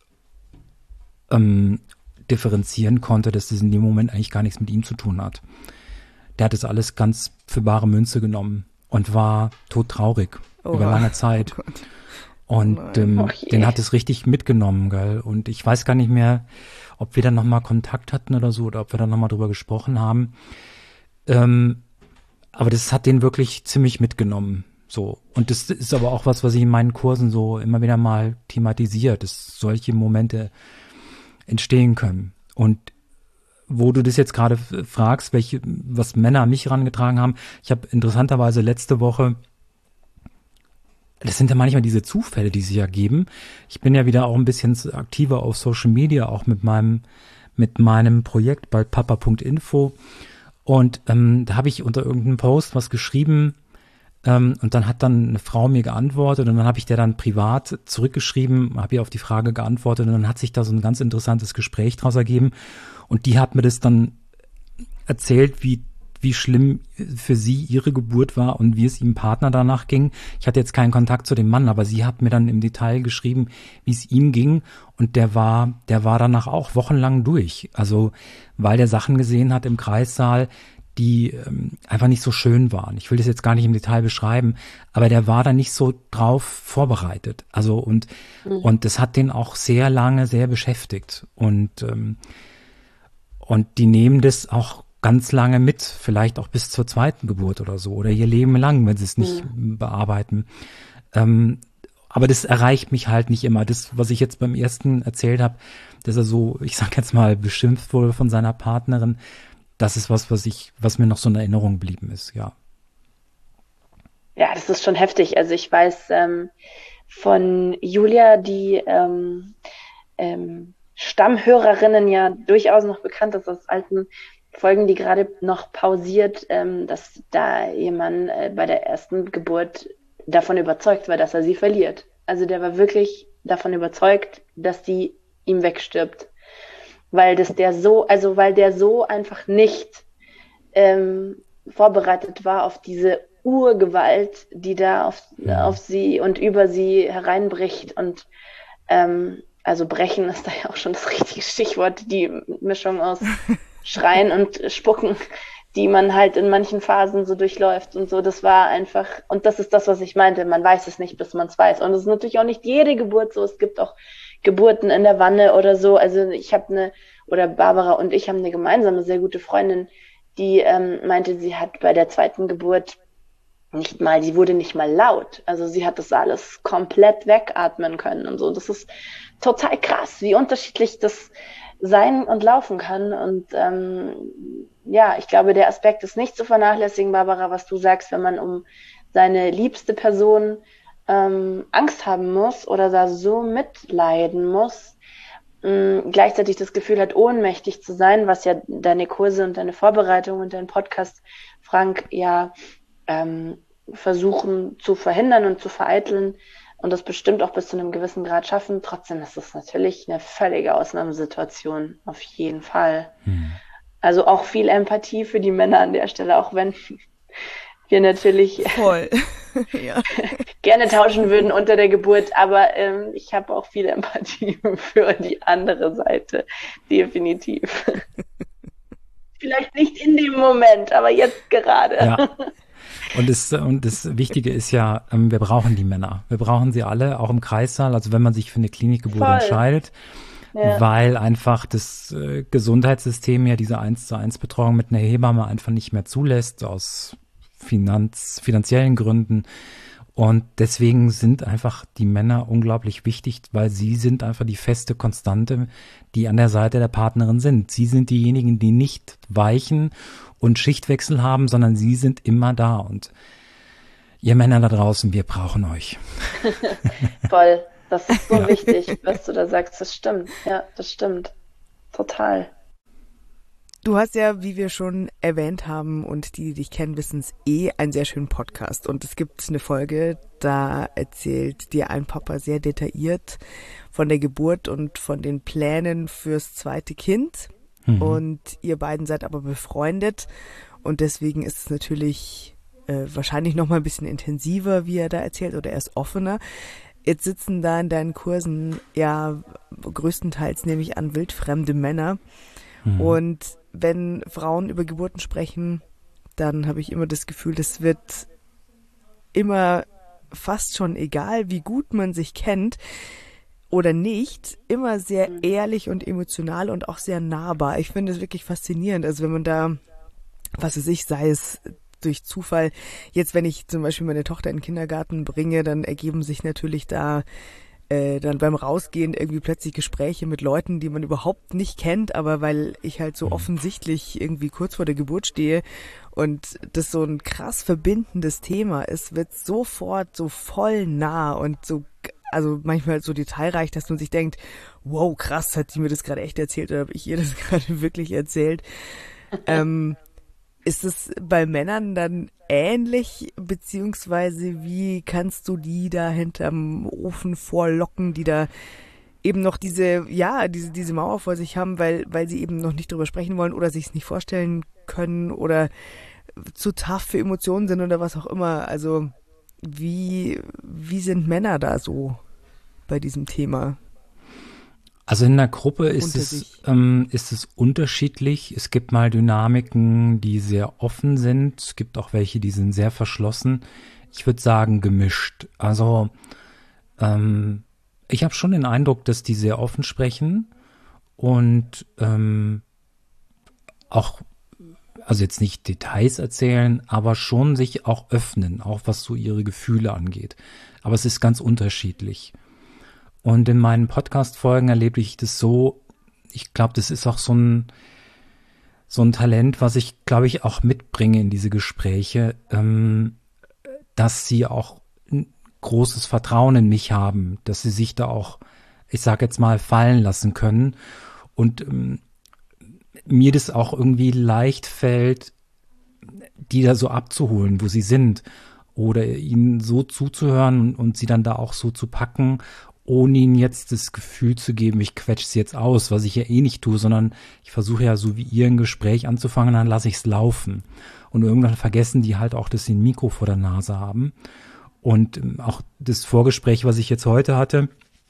ähm, differenzieren konnte, dass das in dem Moment eigentlich gar nichts mit ihm zu tun hat. Der hat das alles ganz für bare Münze genommen und war todtraurig oh, über lange Zeit. Oh und ähm, oh den hat es richtig mitgenommen, gell? Und ich weiß gar nicht mehr, ob wir dann nochmal Kontakt hatten oder so, oder ob wir dann nochmal drüber gesprochen haben. Ähm, aber das hat den wirklich ziemlich mitgenommen. So. Und das ist aber auch was, was ich in meinen Kursen so immer wieder mal thematisiert, dass solche Momente entstehen können. Und wo du das jetzt gerade fragst, welche, was Männer an mich herangetragen haben, ich habe interessanterweise letzte Woche, das sind ja manchmal diese Zufälle, die sich ergeben. Ich bin ja wieder auch ein bisschen aktiver auf Social Media, auch mit meinem, mit meinem Projekt bei papa punkt info und ähm, da habe ich unter irgendeinem Post was geschrieben ähm, und dann hat dann eine Frau mir geantwortet und dann habe ich der dann privat zurückgeschrieben, habe ihr auf die Frage geantwortet und dann hat sich da so ein ganz interessantes Gespräch draus ergeben und die hat mir das dann erzählt, wie wie schlimm für sie ihre Geburt war und wie es ihrem Partner danach ging. Ich hatte jetzt keinen Kontakt zu dem Mann, aber sie hat mir dann im Detail geschrieben, wie es ihm ging und der war, der war danach auch wochenlang durch. Also, weil der Sachen gesehen hat im Kreissaal, die ähm, einfach nicht so schön waren. Ich will das jetzt gar nicht im Detail beschreiben, aber der war da nicht so drauf vorbereitet. Also und mhm. und das hat den auch sehr lange sehr beschäftigt und ähm, und die nehmen das auch ganz lange mit, vielleicht auch bis zur zweiten Geburt oder so oder ihr Leben lang, wenn sie es nicht mhm. bearbeiten. Ähm, aber das erreicht mich halt nicht immer. Das, was ich jetzt beim ersten erzählt habe, dass er so, ich sag jetzt mal, beschimpft wurde von seiner Partnerin, das ist was, was ich, was mir noch so in Erinnerung geblieben ist, ja. Ja, das ist schon heftig. Also ich weiß ähm, von Julia, die ähm, ähm, Stammhörerinnen ja durchaus noch bekannt ist aus alten Folgen, die gerade noch pausiert, ähm, dass da jemand äh, bei der ersten Geburt davon überzeugt war, dass er sie verliert. Also der war wirklich davon überzeugt, dass die ihm wegstirbt. Weil das der so, also weil der so einfach nicht ähm, vorbereitet war auf diese Urgewalt, die da auf, ja. auf sie und über sie hereinbricht. Und ähm, also brechen ist da ja auch schon das richtige Stichwort, die Mischung aus Schreien und Spucken, die man halt in manchen Phasen so durchläuft und so. Das war einfach, und das ist das, was ich meinte, man weiß es nicht, bis man es weiß. Und es ist natürlich auch nicht jede Geburt so. Es gibt auch Geburten in der Wanne oder so. Also ich habe eine, oder Barbara und ich haben eine gemeinsame, sehr gute Freundin, die ähm, meinte, sie hat bei der zweiten Geburt nicht mal, sie wurde nicht mal laut. Also sie hat das alles komplett wegatmen können und so. Das ist total krass, wie unterschiedlich das sein und laufen kann. Und ähm, ja, ich glaube, der Aspekt ist nicht zu vernachlässigen, Barbara, was du sagst, wenn man um seine liebste Person ähm, Angst haben muss oder da so mitleiden muss, mh, gleichzeitig das Gefühl hat, ohnmächtig zu sein, was ja deine Kurse und deine Vorbereitung und dein Podcast, Frank, ja ähm, versuchen zu verhindern und zu vereiteln und das bestimmt auch bis zu einem gewissen Grad schaffen. Trotzdem ist es natürlich eine völlige Ausnahmesituation, auf jeden Fall. Hm. Also auch viel Empathie für die Männer an der Stelle, auch wenn wir natürlich Voll. ja. gerne tauschen würden unter der Geburt, aber ähm, ich habe auch viel Empathie für die andere Seite, definitiv. Vielleicht nicht in dem Moment, aber jetzt gerade. Ja. Und das, und das Wichtige ist ja, wir brauchen die Männer. Wir brauchen sie alle, auch im Kreissaal, also wenn man sich für eine Klinikgeburt Voll. entscheidet, ja. weil einfach das äh, Gesundheitssystem ja diese eins zu eins Betreuung mit einer Hebamme einfach nicht mehr zulässt, aus Finanz, finanziellen Gründen. Und deswegen sind einfach die Männer unglaublich wichtig, weil sie sind einfach die feste Konstante, die an der Seite der Partnerin sind. Sie sind diejenigen, die nicht weichen und Schichtwechsel haben, sondern sie sind immer da. Und ihr Männer da draußen, wir brauchen euch. Voll, das ist so ja. wichtig, was du da sagst. Das stimmt, ja, das stimmt. Total. Du hast ja, wie wir schon erwähnt haben und die, die dich kennen, wissen es eh, einen sehr schönen Podcast. Und es gibt eine Folge, da erzählt dir ein Papa sehr detailliert von der Geburt und von den Plänen fürs zweite Kind. Mhm. Und ihr beiden seid aber befreundet. Und deswegen ist es natürlich äh, wahrscheinlich noch mal ein bisschen intensiver, wie er da erzählt, oder erst offener. Jetzt sitzen da in deinen Kursen ja größtenteils, nehme ich an, wildfremde Männer. Mhm. Und wenn Frauen über Geburten sprechen, dann habe ich immer das Gefühl, das wird immer fast schon egal, wie gut man sich kennt oder nicht, immer sehr ehrlich und emotional und auch sehr nahbar. Ich finde es wirklich faszinierend. Also wenn man da, was weiß ich, sei es durch Zufall, jetzt wenn ich zum Beispiel meine Tochter in den Kindergarten bringe, dann ergeben sich natürlich da Äh, dann beim Rausgehen irgendwie plötzlich Gespräche mit Leuten, die man überhaupt nicht kennt, aber weil ich halt so offensichtlich irgendwie kurz vor der Geburt stehe und das so ein krass verbindendes Thema ist, wird sofort so voll nah und so also manchmal so detailreich, dass man sich denkt, wow, krass, hat sie mir das gerade echt erzählt oder habe ich ihr das gerade wirklich erzählt? ähm, ist es bei Männern dann ähnlich, beziehungsweise wie kannst du die da hinterm Ofen vorlocken, die da eben noch diese, ja, diese, diese Mauer vor sich haben, weil, weil sie eben noch nicht drüber sprechen wollen oder sich es nicht vorstellen können oder zu tough für Emotionen sind oder was auch immer. Also wie, wie sind Männer da so bei diesem Thema? Also in der Gruppe ist es, ähm, ist es unterschiedlich. Es gibt mal Dynamiken, die sehr offen sind. Es gibt auch welche, die sind sehr verschlossen. Ich würde sagen gemischt. Also ähm, ich habe schon den Eindruck, dass die sehr offen sprechen und ähm, auch, also jetzt nicht Details erzählen, aber schon sich auch öffnen, auch was so ihre Gefühle angeht. Aber es ist ganz unterschiedlich. Und in meinen Podcast-Folgen erlebe ich das so, ich glaube, das ist auch so ein, so ein Talent, was ich, glaube ich, auch mitbringe in diese Gespräche, ähm, dass sie auch ein großes Vertrauen in mich haben, dass sie sich da auch, ich sage jetzt mal, fallen lassen können und ähm, mir das auch irgendwie leicht fällt, die da so abzuholen, wo sie sind oder ihnen so zuzuhören und, und sie dann da auch so zu packen, ohne ihnen jetzt das Gefühl zu geben, ich quetsche sie jetzt aus, was ich ja eh nicht tue, sondern ich versuche ja so wie ihr ein Gespräch anzufangen, dann lasse ich es laufen. Und irgendwann vergessen die halt auch, dass sie ein Mikro vor der Nase haben. Und ähm, auch das Vorgespräch, was ich jetzt heute hatte,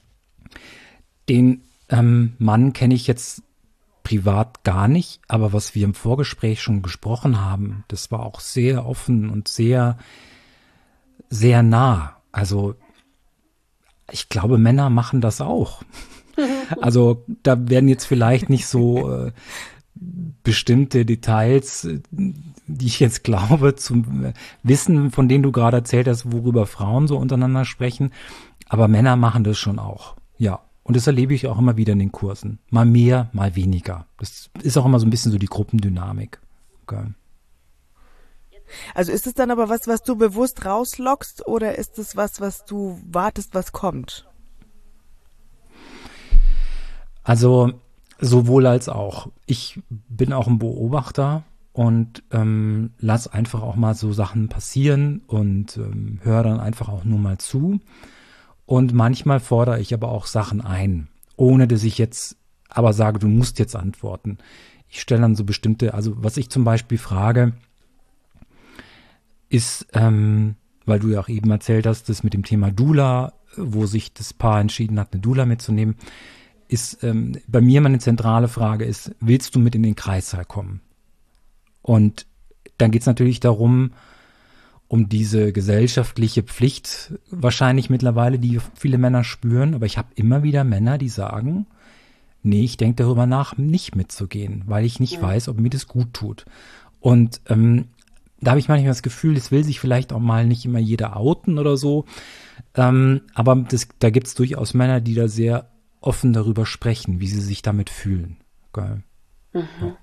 den ähm, Mann kenne ich jetzt privat gar nicht, aber was wir im Vorgespräch schon gesprochen haben, das war auch sehr offen und sehr, sehr nah. Also ich glaube, Männer machen das auch. Also da werden jetzt vielleicht nicht so äh, bestimmte Details, die ich jetzt glaube, zum Wissen, von denen du gerade erzählt hast, worüber Frauen so untereinander sprechen. Aber Männer machen das schon auch. Ja. Und das erlebe ich auch immer wieder in den Kursen. Mal mehr, mal weniger. Das ist auch immer so ein bisschen so die Gruppendynamik. Okay. Also ist es dann aber was, was du bewusst rauslockst oder ist es was, was du wartest, was kommt? Also sowohl als auch. Ich bin auch ein Beobachter und ähm, lass einfach auch mal so Sachen passieren und ähm, höre dann einfach auch nur mal zu. Und manchmal fordere ich aber auch Sachen ein, ohne dass ich jetzt aber sage, du musst jetzt antworten. Ich stelle dann so bestimmte, also was ich zum Beispiel frage, ist, ähm, weil du ja auch eben erzählt hast, das mit dem Thema Doula, wo sich das Paar entschieden hat, eine Doula mitzunehmen, ist ähm, bei mir meine zentrale Frage ist, willst du mit in den Kreissaal kommen? Und dann geht es natürlich darum, um diese gesellschaftliche Pflicht wahrscheinlich mittlerweile, die viele Männer spüren, aber ich habe immer wieder Männer, die sagen, nee, ich denke darüber nach, nicht mitzugehen, weil ich nicht ja. weiß, ob mir das gut tut. Und ähm, da habe ich manchmal das Gefühl, es will sich vielleicht auch mal nicht immer jeder outen oder so. Ähm, aber das, da gibt es durchaus Männer, die da sehr offen darüber sprechen, wie sie sich damit fühlen. Geil. Mhm. Ja.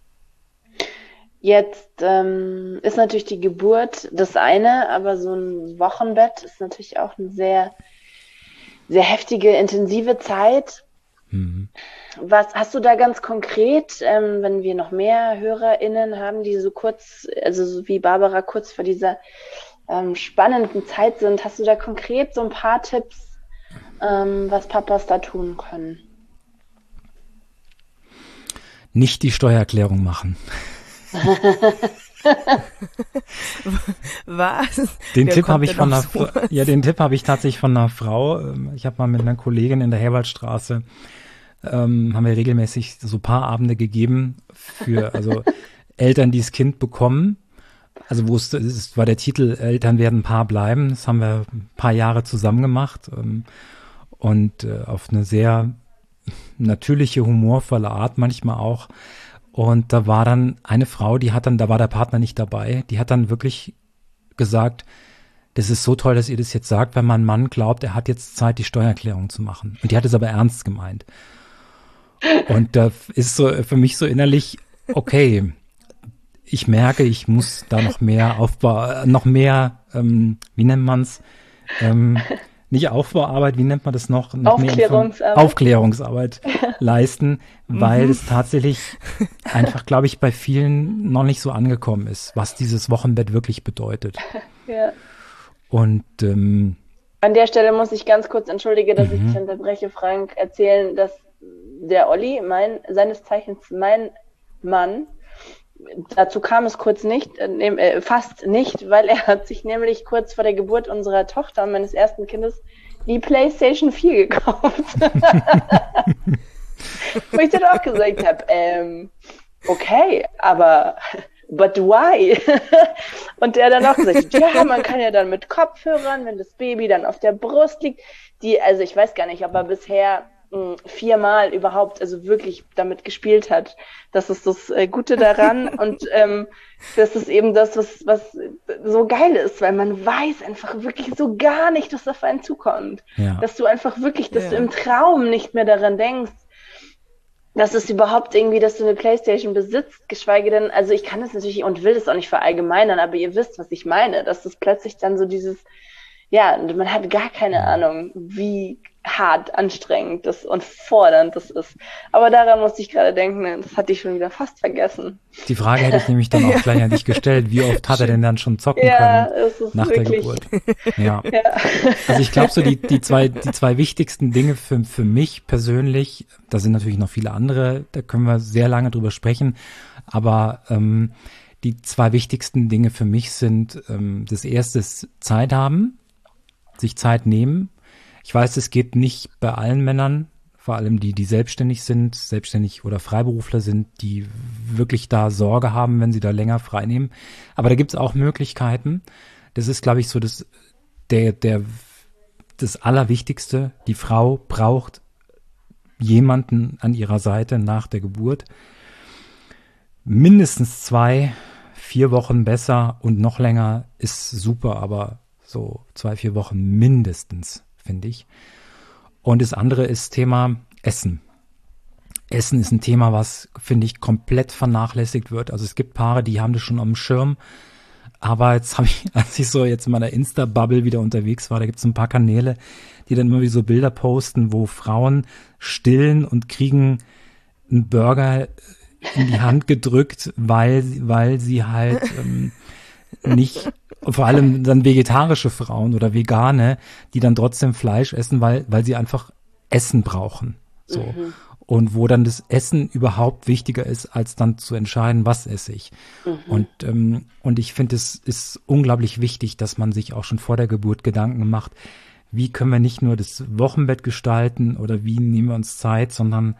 Jetzt ähm, ist natürlich die Geburt das eine, aber so ein Wochenbett ist natürlich auch eine sehr, sehr heftige, intensive Zeit. Mhm. Was hast du da ganz konkret, ähm, wenn wir noch mehr HörerInnen haben, die so kurz, also so wie Barbara kurz vor dieser ähm, spannenden Zeit sind, hast du da konkret so ein paar Tipps, ähm, was Papas da tun können? Nicht die Steuererklärung machen. Was? Den Wer Tipp habe ich von einer, so ja, den Tipp habe ich tatsächlich von einer Frau. Ich habe mal mit einer Kollegin in der Herwaldstraße ähm, haben wir regelmäßig so Paarabende gegeben für also Eltern, die das Kind bekommen. Also wo es, es war der Titel Eltern werden Paar bleiben. Das haben wir ein paar Jahre zusammen gemacht ähm, und äh, auf eine sehr natürliche, humorvolle Art manchmal auch. Und da war dann eine Frau, die hat dann, da war der Partner nicht dabei, die hat dann wirklich gesagt, das ist so toll, dass ihr das jetzt sagt, weil mein Mann glaubt, er hat jetzt Zeit, die Steuererklärung zu machen. Und die hat es aber ernst gemeint. Und da ist so für mich so innerlich, okay, ich merke, ich muss da noch mehr aufbauen, noch mehr, ähm, wie nennt man's, ähm, nicht Aufbauarbeit, wie nennt man das noch? noch Aufklärungsarbeit. Aufklärungsarbeit leisten, weil mhm. es tatsächlich einfach, glaube ich, bei vielen noch nicht so angekommen ist, was dieses Wochenbett wirklich bedeutet. Ja. Und ähm, an der Stelle muss ich ganz kurz, entschuldige, dass mhm. ich dich unterbreche, Frank, erzählen, dass der Olli, mein, seines Zeichens mein Mann, dazu kam es kurz nicht, äh, fast nicht, weil er hat sich nämlich kurz vor der Geburt unserer Tochter und meines ersten Kindes die PlayStation vier gekauft. Wo ich dann auch gesagt habe, ähm, okay, aber but why? Und der dann auch gesagt, ja, man kann ja dann mit Kopfhörern, wenn das Baby dann auf der Brust liegt, die, also ich weiß gar nicht, ob er bisher viermal überhaupt, also wirklich damit gespielt hat. Das ist das äh, Gute daran und ähm, das ist eben das, was, was so geil ist, weil man weiß einfach wirklich so gar nicht, dass auf einen zukommt. Ja. Dass du einfach wirklich, dass Ja. du im Traum nicht mehr daran denkst, dass es überhaupt irgendwie, dass du eine Playstation besitzt, geschweige denn, also ich kann das natürlich und will das auch nicht verallgemeinern, aber ihr wisst, was ich meine, dass das plötzlich dann so dieses, ja, man hat gar keine Ahnung, wie hart, anstrengend das und fordernd das ist. Aber daran musste ich gerade denken, das hatte ich schon wieder fast vergessen. die Frage hätte ich nämlich dann auch gleich an dich gestellt, wie oft hat er denn dann schon zocken Ja, können es ist nach wirklich, der Geburt? Ja. ja. Also ich glaube so die die zwei die zwei wichtigsten Dinge für für mich persönlich, da sind natürlich noch viele andere, da können wir sehr lange drüber sprechen, aber ähm, die zwei wichtigsten Dinge für mich sind ähm, das erste ist Zeit haben, sich Zeit nehmen. Ich weiß, es geht nicht bei allen Männern, vor allem die, die selbstständig sind, selbstständig oder Freiberufler sind, die wirklich da Sorge haben, wenn sie da länger frei nehmen. Aber da gibt es auch Möglichkeiten. Das ist, glaube ich, so das, der, der, das Allerwichtigste. Die Frau braucht jemanden an ihrer Seite nach der Geburt. Mindestens zwei, vier Wochen besser und noch länger ist super, aber so zwei, vier Wochen mindestens, finde ich. Und das andere ist Thema Essen. Essen ist ein Thema, was, finde ich, komplett vernachlässigt wird. Also es gibt Paare, die haben das schon am Schirm. Aber jetzt habe ich, als ich so jetzt in meiner Insta-Bubble wieder unterwegs war, da gibt es ein paar Kanäle, die dann immer wie so Bilder posten, wo Frauen stillen und kriegen einen Burger in die Hand gedrückt, weil, weil sie halt ähm, nicht, vor allem dann vegetarische Frauen oder Vegane, die dann trotzdem Fleisch essen, weil, weil sie einfach Essen brauchen. So. Mhm. Und wo dann das Essen überhaupt wichtiger ist, als dann zu entscheiden, was esse ich. Mhm. Und, ähm, und ich finde, es ist unglaublich wichtig, dass man sich auch schon vor der Geburt Gedanken macht, wie können wir nicht nur das Wochenbett gestalten oder wie nehmen wir uns Zeit, sondern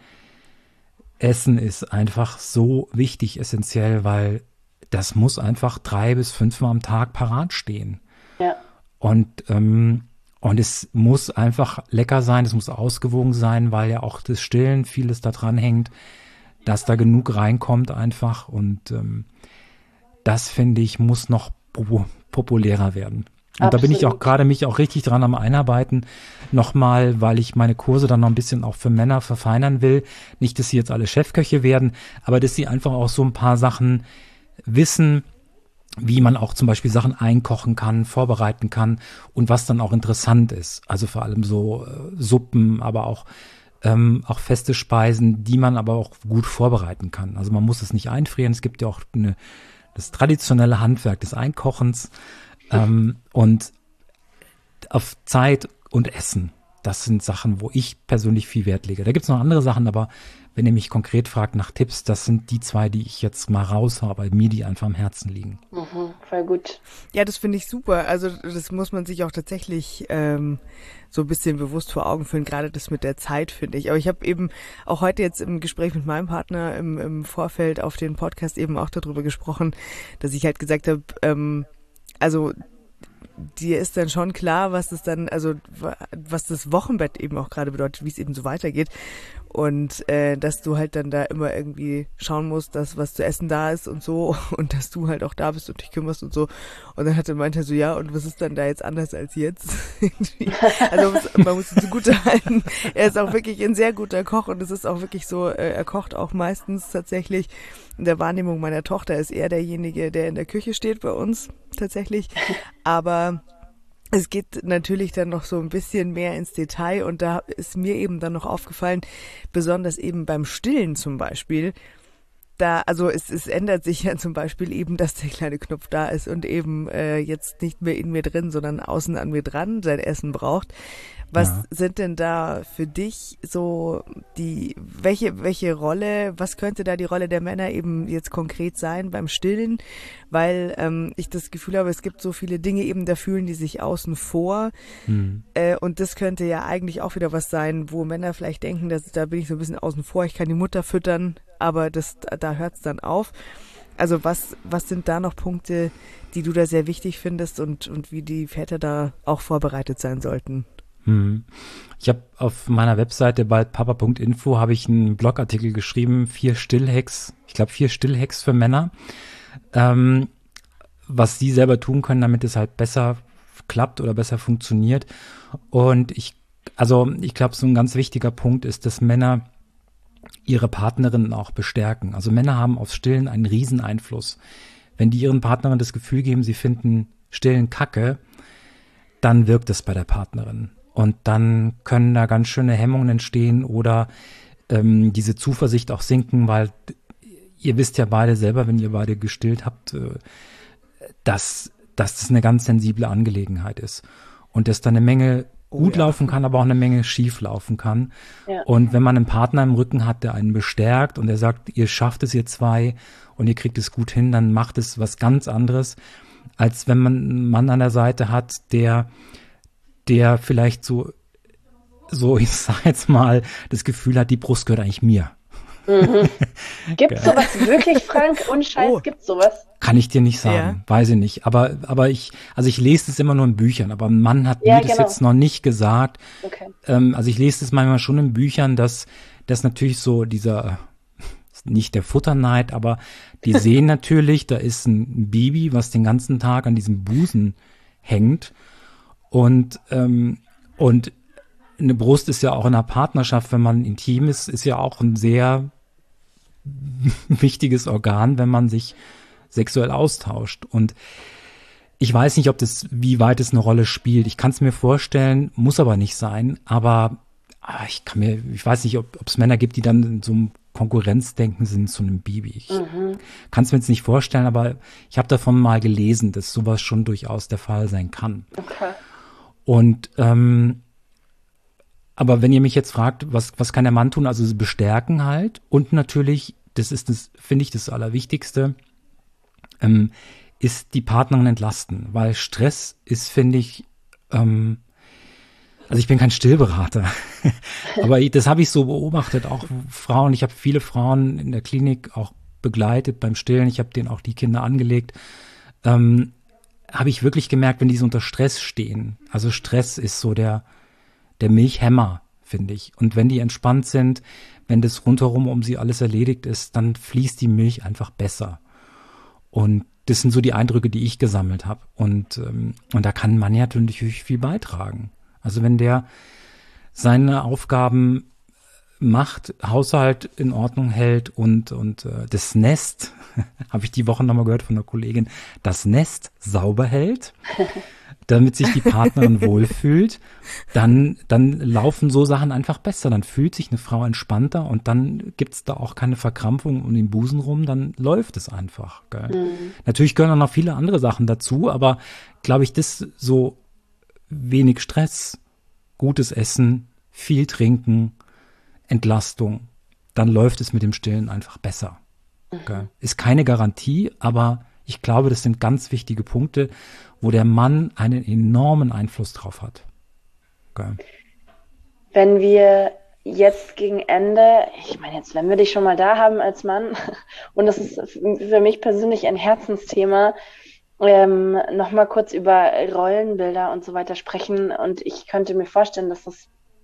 Essen ist einfach so wichtig, essentiell, weil das muss einfach drei bis fünfmal am Tag parat stehen. Ja. Und, ähm, und es muss einfach lecker sein, es muss ausgewogen sein, weil ja auch das Stillen vieles da dran hängt, dass da genug reinkommt einfach. Und ähm, das, finde ich, muss noch po- populärer werden. Und Absolut. Da bin ich auch gerade mich auch richtig dran am Einarbeiten, nochmal, weil ich meine Kurse dann noch ein bisschen auch für Männer verfeinern will. Nicht, dass sie jetzt alle Chefköche werden, aber dass sie einfach auch so ein paar Sachen wissen, wie man auch zum Beispiel Sachen einkochen kann, vorbereiten kann und was dann auch interessant ist. Also vor allem so äh, Suppen, aber auch ähm, auch feste Speisen, die man aber auch gut vorbereiten kann. Also man muss es nicht einfrieren. Es gibt ja auch eine, das traditionelle Handwerk des Einkochens ähm, und auf Zeit und Essen. Das sind Sachen, wo ich persönlich viel Wert lege. Da gibt es noch andere Sachen, aber wenn ihr mich konkret fragt nach Tipps, das sind die zwei, die ich jetzt mal raushaue, weil mir die einfach am Herzen liegen. Mhm, voll gut. Ja, das finde ich super. Also das muss man sich auch tatsächlich ähm, so ein bisschen bewusst vor Augen führen, gerade das mit der Zeit, finde ich. Aber ich habe eben auch heute jetzt im Gespräch mit meinem Partner im, im Vorfeld auf den Podcast eben auch darüber gesprochen, dass ich halt gesagt habe, ähm, also dir ist dann schon klar, was das dann, also was das Wochenbett eben auch gerade bedeutet, wie es eben so weitergeht. Und äh, dass du halt dann da immer irgendwie schauen musst, dass was zu essen da ist und so und dass du halt auch da bist und dich kümmerst und so. Und dann hat er meint er so, ja, und was ist dann da jetzt anders als jetzt? Also man muss es zugute halten. Er ist auch wirklich ein sehr guter Koch und es ist auch wirklich so, äh, er kocht auch meistens tatsächlich. In der Wahrnehmung meiner Tochter ist er derjenige, der in der Küche steht bei uns tatsächlich. Aber Es geht natürlich dann noch so ein bisschen mehr ins Detail und da ist mir eben dann noch aufgefallen, besonders eben beim Stillen zum Beispiel, da, also es, es ändert sich ja zum Beispiel eben, dass der kleine Knopf da ist und eben äh, jetzt nicht mehr in mir drin, sondern außen an mir dran sein Essen braucht. Was Ja. sind denn da für dich so die, welche, welche Rolle, was könnte da die Rolle der Männer eben jetzt konkret sein beim Stillen? Weil ähm, ich das Gefühl habe, es gibt so viele Dinge eben, da fühlen die sich außen vor. Hm. Äh, und das könnte ja eigentlich auch wieder was sein, wo Männer vielleicht denken, dass da bin ich so ein bisschen außen vor, ich kann die Mutter füttern, aber das, da hört es dann auf. Also was, was sind da noch Punkte, die du da sehr wichtig findest und, und wie die Väter da auch vorbereitet sein sollten? Hm. Ich habe auf meiner Webseite bei papa punkt info habe ich einen Blogartikel geschrieben, vier Stillhacks, ich glaube vier Stillhacks für Männer, ähm, was sie selber tun können, damit es halt besser klappt oder besser funktioniert. Und ich, also ich glaube, so ein ganz wichtiger Punkt ist, dass Männer ihre Partnerinnen auch bestärken. Also Männer haben aufs Stillen einen riesen Einfluss. Wenn die ihren Partnerinnen das Gefühl geben, sie finden Stillen Kacke, dann wirkt es bei der Partnerin. Und dann können da ganz schöne Hemmungen entstehen oder ähm, diese Zuversicht auch sinken, weil ihr wisst ja beide selber, wenn ihr beide gestillt habt, äh, dass, dass das eine ganz sensible Angelegenheit ist. Und dass da eine Menge gut Oh ja. laufen kann, aber auch eine Menge schief laufen kann. Ja. Und wenn man einen Partner im Rücken hat, der einen bestärkt und der sagt, ihr schafft es, ihr zwei, und ihr kriegt es gut hin, dann macht es was ganz anderes, als wenn man einen Mann an der Seite hat, der der vielleicht so, so ich sag jetzt mal, das Gefühl hat, die Brust gehört eigentlich mir. Mhm. Gibt's sowas wirklich, Frank? Und Scheiß, Oh. gibt's sowas? Kann ich dir nicht sagen, Ja. weiß ich nicht. Aber, aber ich, also ich lese es immer nur in Büchern, aber ein Mann hat Ja, mir das genau. jetzt noch nicht gesagt. Okay. Ähm, also ich lese es manchmal schon in Büchern, dass, dass natürlich so dieser, nicht der Futterneid, aber die sehen natürlich, da ist ein Baby, was den ganzen Tag an diesem Busen hängt. Und, ähm, und eine Brust ist ja auch in einer Partnerschaft, wenn man intim ist, ist ja auch ein sehr wichtiges Organ, wenn man sich sexuell austauscht. Und ich weiß nicht, ob das, wie weit es eine Rolle spielt. Ich kann es mir vorstellen, muss aber nicht sein. Aber ah, ich kann mir, ich weiß nicht, ob es Männer gibt, die dann in so einem Konkurrenzdenken sind zu einem Baby. Ich Mhm. kann es mir jetzt nicht vorstellen, aber ich habe davon mal gelesen, dass sowas schon durchaus der Fall sein kann. Okay. Und ähm, aber wenn ihr mich jetzt fragt, was was kann der Mann tun? Also bestärken halt und natürlich, das ist das, finde ich, das Allerwichtigste, ähm, ist die Partnerin entlasten, weil Stress ist, finde ich, ähm, also ich bin kein Stillberater, aber ich, das habe ich so beobachtet, auch Frauen, ich habe viele Frauen in der Klinik auch begleitet beim Stillen, ich habe denen auch die Kinder angelegt, ähm, habe ich wirklich gemerkt, wenn die so unter Stress stehen. Also Stress ist so der, der Milchhämmer, finde ich. Und wenn die entspannt sind, wenn das rundherum um sie alles erledigt ist, dann fließt die Milch einfach besser. Und das sind so die Eindrücke, die ich gesammelt habe. Und, ähm, und da kann man ja natürlich viel beitragen. Also wenn der seine Aufgaben macht, Haushalt in Ordnung hält und, und äh, das Nest, habe ich die Woche nochmal gehört von einer Kollegin, das Nest sauber hält, damit sich die Partnerin wohlfühlt, dann, dann laufen so Sachen einfach besser. Dann fühlt sich eine Frau entspannter und dann gibt's da auch keine Verkrampfung um den Busen rum, dann läuft es einfach. Gell? Mhm. Natürlich gehören auch noch viele andere Sachen dazu, aber glaube ich, das so wenig Stress, gutes Essen, viel trinken, Entlastung, dann läuft es mit dem Stillen einfach besser. Okay. Ist keine Garantie, aber ich glaube, das sind ganz wichtige Punkte, wo der Mann einen enormen Einfluss drauf hat. Okay. Wenn wir jetzt gegen Ende, ich meine jetzt, wenn wir dich schon mal da haben als Mann, und das ist für mich persönlich ein Herzensthema, ähm, nochmal kurz über Rollenbilder und so weiter sprechen. Und ich könnte mir vorstellen, dass das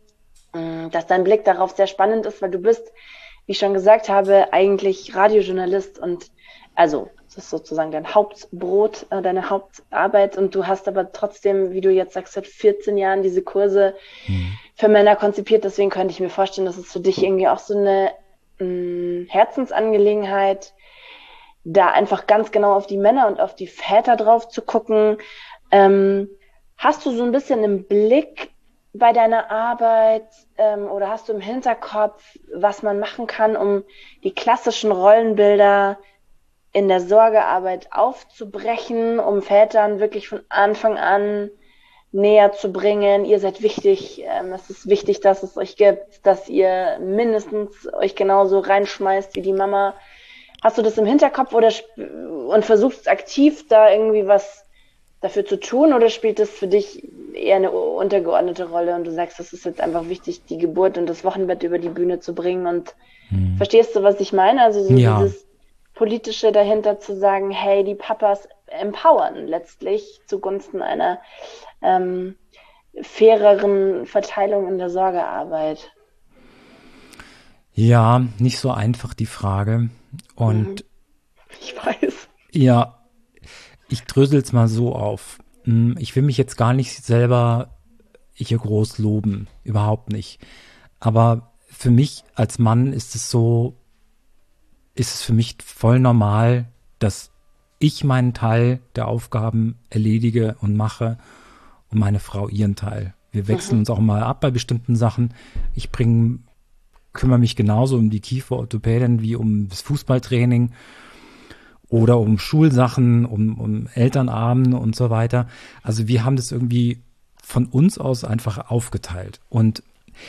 dass dein Blick darauf sehr spannend ist, weil du bist, wie ich schon gesagt habe, eigentlich Radiojournalist und also das ist sozusagen dein Hauptbrot, äh, deine Hauptarbeit und du hast aber trotzdem, wie du jetzt sagst, seit vierzehn Jahren diese Kurse mhm. für Männer konzipiert, deswegen könnte ich mir vorstellen, dass es für dich irgendwie auch so eine mh, Herzensangelegenheit, da einfach ganz genau auf die Männer und auf die Väter drauf zu gucken. Ähm, hast du so ein bisschen im Blick bei deiner Arbeit ähm, oder hast du im Hinterkopf, was man machen kann, um die klassischen Rollenbilder in der Sorgearbeit aufzubrechen, um Vätern wirklich von Anfang an näher zu bringen? Ihr seid wichtig, ähm, es ist wichtig, dass es euch gibt, dass ihr mindestens euch genauso reinschmeißt wie die Mama. Hast du das im Hinterkopf oder sp- und versuchst aktiv da irgendwie was dafür zu tun, oder spielt das für dich eher eine untergeordnete Rolle und du sagst, es ist jetzt einfach wichtig, die Geburt und das Wochenbett über die Bühne zu bringen und Hm. verstehst du, was ich meine? Also so Ja. dieses Politische dahinter zu sagen, hey, die Papas empowern letztlich zugunsten einer ähm, faireren Verteilung in der Sorgearbeit. Ja, nicht so einfach die Frage. Und Ich weiß. ja, ich drösel's mal so auf. Hm, Ich will mich jetzt gar nicht selber hier groß loben, überhaupt nicht. Aber für mich als Mann ist es so, ist es für mich voll normal, dass ich meinen Teil der Aufgaben erledige und mache und meine Frau ihren Teil. Wir wechseln uns auch mal ab bei bestimmten Sachen. Ich bringe, kümmere mich genauso um die Kieferorthopädin wie um das Fußballtraining oder um Schulsachen, um, um Elternabend und so weiter. Also wir haben das irgendwie von uns aus einfach aufgeteilt. Und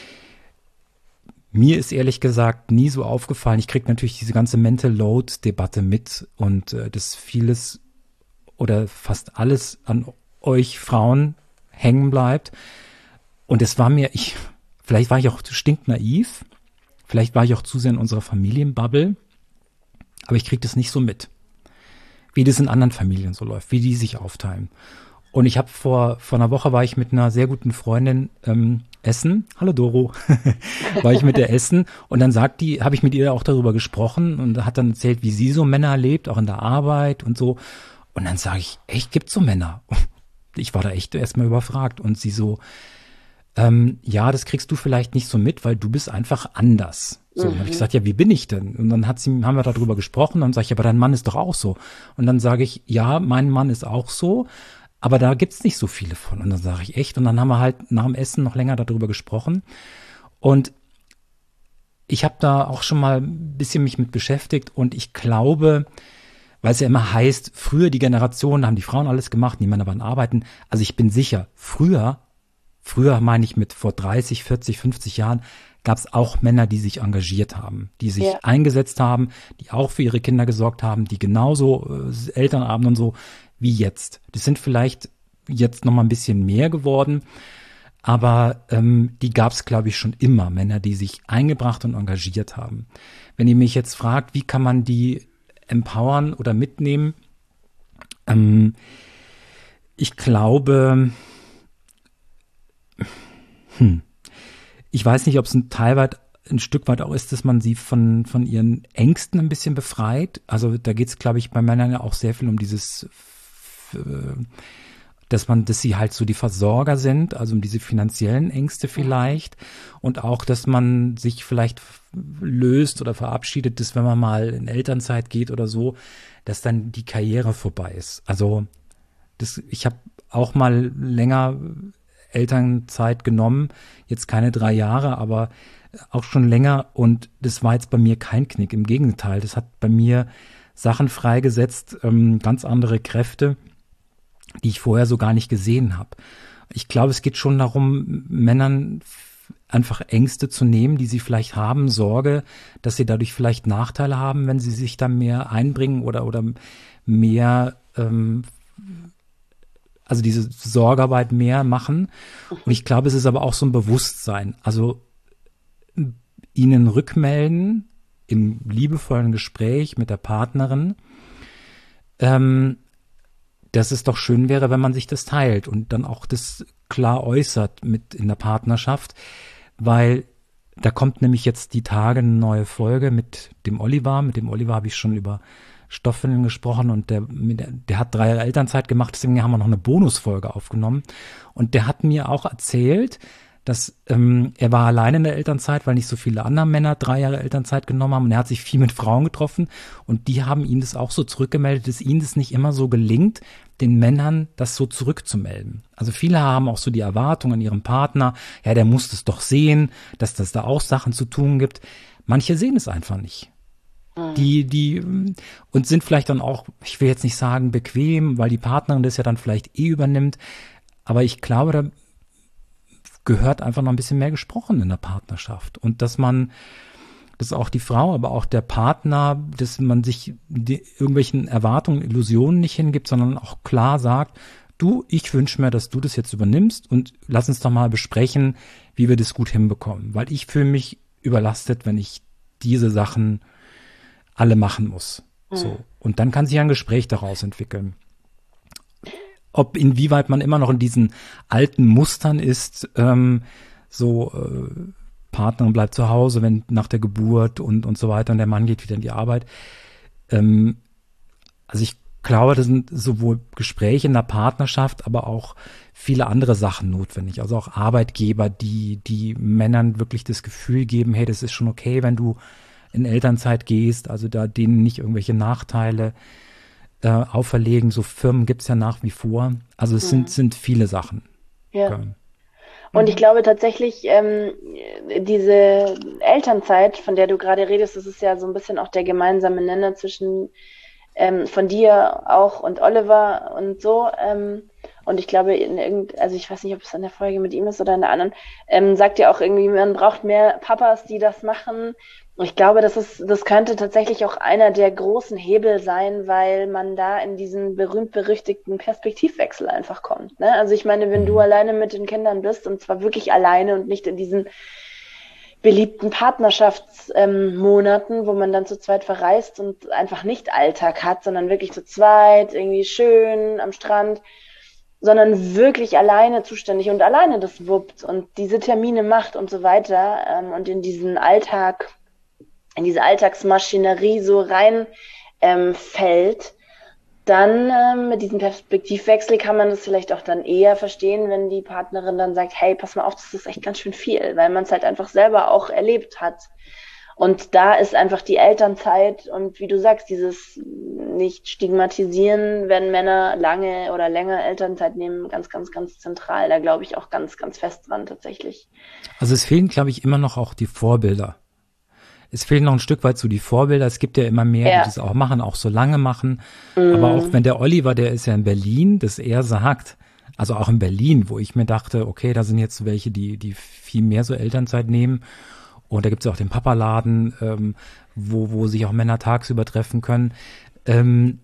mir ist ehrlich gesagt nie so aufgefallen, ich kriege natürlich diese ganze Mental Load-Debatte mit und äh, dass vieles oder fast alles an euch Frauen hängen bleibt. Und es war mir, ich, vielleicht war ich auch stinknaiv, vielleicht war ich auch zu sehr in unserer Familienbubble, aber ich kriege das nicht so mit, wie das in anderen Familien so läuft, wie die sich aufteilen. Und ich habe vor vor einer Woche war ich mit einer sehr guten Freundin ähm, essen. Hallo Doro, war ich mit der essen und dann sagt die, habe ich mit ihr auch darüber gesprochen und hat dann erzählt, wie sie so Männer erlebt, auch in der Arbeit und so. Und dann sage ich, echt, gibt's so Männer? Ich war da echt erstmal überfragt und sie so, ähm, ja, das kriegst du vielleicht nicht so mit, weil du bist einfach anders. So, und dann habe ich gesagt, ja, wie bin ich denn? Und dann hat sie, haben wir darüber gesprochen und dann sage ich, aber dein Mann ist doch auch so. Und dann sage ich, ja, mein Mann ist auch so, aber da gibt's nicht so viele von. Und dann sage ich, echt? Und dann haben wir halt nach dem Essen noch länger darüber gesprochen. Und ich habe da auch schon mal ein bisschen mich mit beschäftigt und ich glaube, weil es ja immer heißt, früher die Generation, da haben die Frauen alles gemacht, die Männer waren arbeiten. Also ich bin sicher, früher, früher meine ich mit vor dreißig, vierzig, fünfzig Jahren, gab es auch Männer, die sich engagiert haben, die sich Ja. eingesetzt haben, die auch für ihre Kinder gesorgt haben, die genauso äh, Elternabend und so wie jetzt. Das sind vielleicht jetzt noch mal ein bisschen mehr geworden, aber ähm, die gab es, glaube ich, schon immer, Männer, die sich eingebracht und engagiert haben. Wenn ihr mich jetzt fragt, wie kann man die empowern oder mitnehmen, ähm, ich glaube, hm, ich weiß nicht, ob es ein Teil weit, ein Stück weit auch ist, dass man sie von, von ihren Ängsten ein bisschen befreit. Also da geht es, glaube ich, bei Männern ja auch sehr viel um dieses, äh, dass man, dass sie halt so die Versorger sind, also um diese finanziellen Ängste vielleicht. Und auch, dass man sich vielleicht löst oder verabschiedet, dass wenn man mal in Elternzeit geht oder so, dass dann die Karriere vorbei ist. Also das, ich habe auch mal länger Elternzeit genommen, jetzt keine drei Jahre, aber auch schon länger und das war jetzt bei mir kein Knick, im Gegenteil, das hat bei mir Sachen freigesetzt, ähm, ganz andere Kräfte, die ich vorher so gar nicht gesehen habe. Ich glaube, es geht schon darum, Männern einfach Ängste zu nehmen, die sie vielleicht haben, Sorge, dass sie dadurch vielleicht Nachteile haben, wenn sie sich da mehr einbringen oder, oder mehr ähm, also diese Sorgearbeit mehr machen. Und ich glaube, es ist aber auch so ein Bewusstsein. Also ihnen rückmelden im liebevollen Gespräch mit der Partnerin, ähm, dass es doch schön wäre, wenn man sich das teilt und dann auch das klar äußert mit in der Partnerschaft, weil da kommt nämlich jetzt die Tage eine neue Folge mit dem Oliver. Mit dem Oliver habe ich schon über Stoffwindeln gesprochen und der, der hat drei Jahre Elternzeit gemacht, deswegen haben wir noch eine Bonusfolge aufgenommen und der hat mir auch erzählt, dass ähm, er war alleine in der Elternzeit, weil nicht so viele andere Männer drei Jahre Elternzeit genommen haben und er hat sich viel mit Frauen getroffen und die haben ihm das auch so zurückgemeldet, dass ihnen das nicht immer so gelingt, den Männern das so zurückzumelden. Also viele haben auch so die Erwartung an ihren Partner, ja, der muss das doch sehen, dass das da auch Sachen zu tun gibt. Manche sehen es einfach nicht. Die, die, und sind vielleicht dann auch, ich will jetzt nicht sagen bequem, weil die Partnerin das ja dann vielleicht eh übernimmt, aber ich glaube, da gehört einfach noch ein bisschen mehr gesprochen in der Partnerschaft und dass man, dass auch die Frau, aber auch der Partner, dass man sich die, irgendwelchen Erwartungen, Illusionen nicht hingibt, sondern auch klar sagt, du, ich wünsche mir, dass du das jetzt übernimmst und lass uns doch mal besprechen, wie wir das gut hinbekommen, weil ich fühle mich überlastet, wenn ich diese Sachen alle machen muss. Mhm. So. Und dann kann sich ein Gespräch daraus entwickeln. Ob inwieweit man immer noch in diesen alten Mustern ist, ähm, so äh, Partnerin bleibt zu Hause, wenn nach der Geburt und und so weiter und der Mann geht wieder in die Arbeit. Ähm, also ich glaube, das sind sowohl Gespräche in der Partnerschaft, aber auch viele andere Sachen notwendig. Also auch Arbeitgeber, die die Männern wirklich das Gefühl geben, hey, das ist schon okay, wenn du in Elternzeit gehst, also da denen nicht irgendwelche Nachteile äh, auferlegen. So Firmen gibt's ja nach wie vor. Also es mhm. sind sind viele Sachen. Ja. Okay. Und ich glaube tatsächlich, ähm, diese Elternzeit, von der du gerade redest, das ist ja so ein bisschen auch der gemeinsame Nenner zwischen ähm, von dir auch und Oliver und so. Ähm, und ich glaube, in irgend, also ich weiß nicht, ob es in der Folge mit ihm ist oder in der anderen, ähm, sagt ja auch irgendwie, man braucht mehr Papas, die das machen. Ich glaube, das ist, das könnte tatsächlich auch einer der großen Hebel sein, weil man da in diesen berühmt-berüchtigten Perspektivwechsel einfach kommt. Ne? Also ich meine, wenn du alleine mit den Kindern bist und zwar wirklich alleine und nicht in diesen beliebten Partnerschaftsmonaten, ähm, wo man dann zu zweit verreist und einfach nicht Alltag hat, sondern wirklich zu zweit, irgendwie schön am Strand, sondern wirklich alleine zuständig und alleine das wuppt und diese Termine macht und so weiter ähm, und in diesen Alltag in diese Alltagsmaschinerie so rein ähm, fällt, dann ähm, mit diesem Perspektivwechsel kann man das vielleicht auch dann eher verstehen, wenn die Partnerin dann sagt, hey, pass mal auf, das ist echt ganz schön viel, weil man es halt einfach selber auch erlebt hat. Und da ist einfach die Elternzeit und wie du sagst, dieses nicht stigmatisieren, wenn Männer lange oder länger Elternzeit nehmen, ganz, ganz, ganz zentral. Da glaube ich auch ganz, ganz fest dran tatsächlich. Also es fehlen, glaube ich, immer noch auch die Vorbilder. Es fehlen noch ein Stück weit so die Vorbilder. Es gibt ja immer mehr, ja. die das auch machen, auch so lange machen. Mm. Aber auch wenn der Oliver, der ist ja in Berlin, dass er sagt, also auch in Berlin, wo ich mir dachte, okay, da sind jetzt welche, die die viel mehr so Elternzeit nehmen. Und da gibt es ja auch den Papaladen, ähm, wo wo sich auch Männer tagsüber treffen können. Ähm,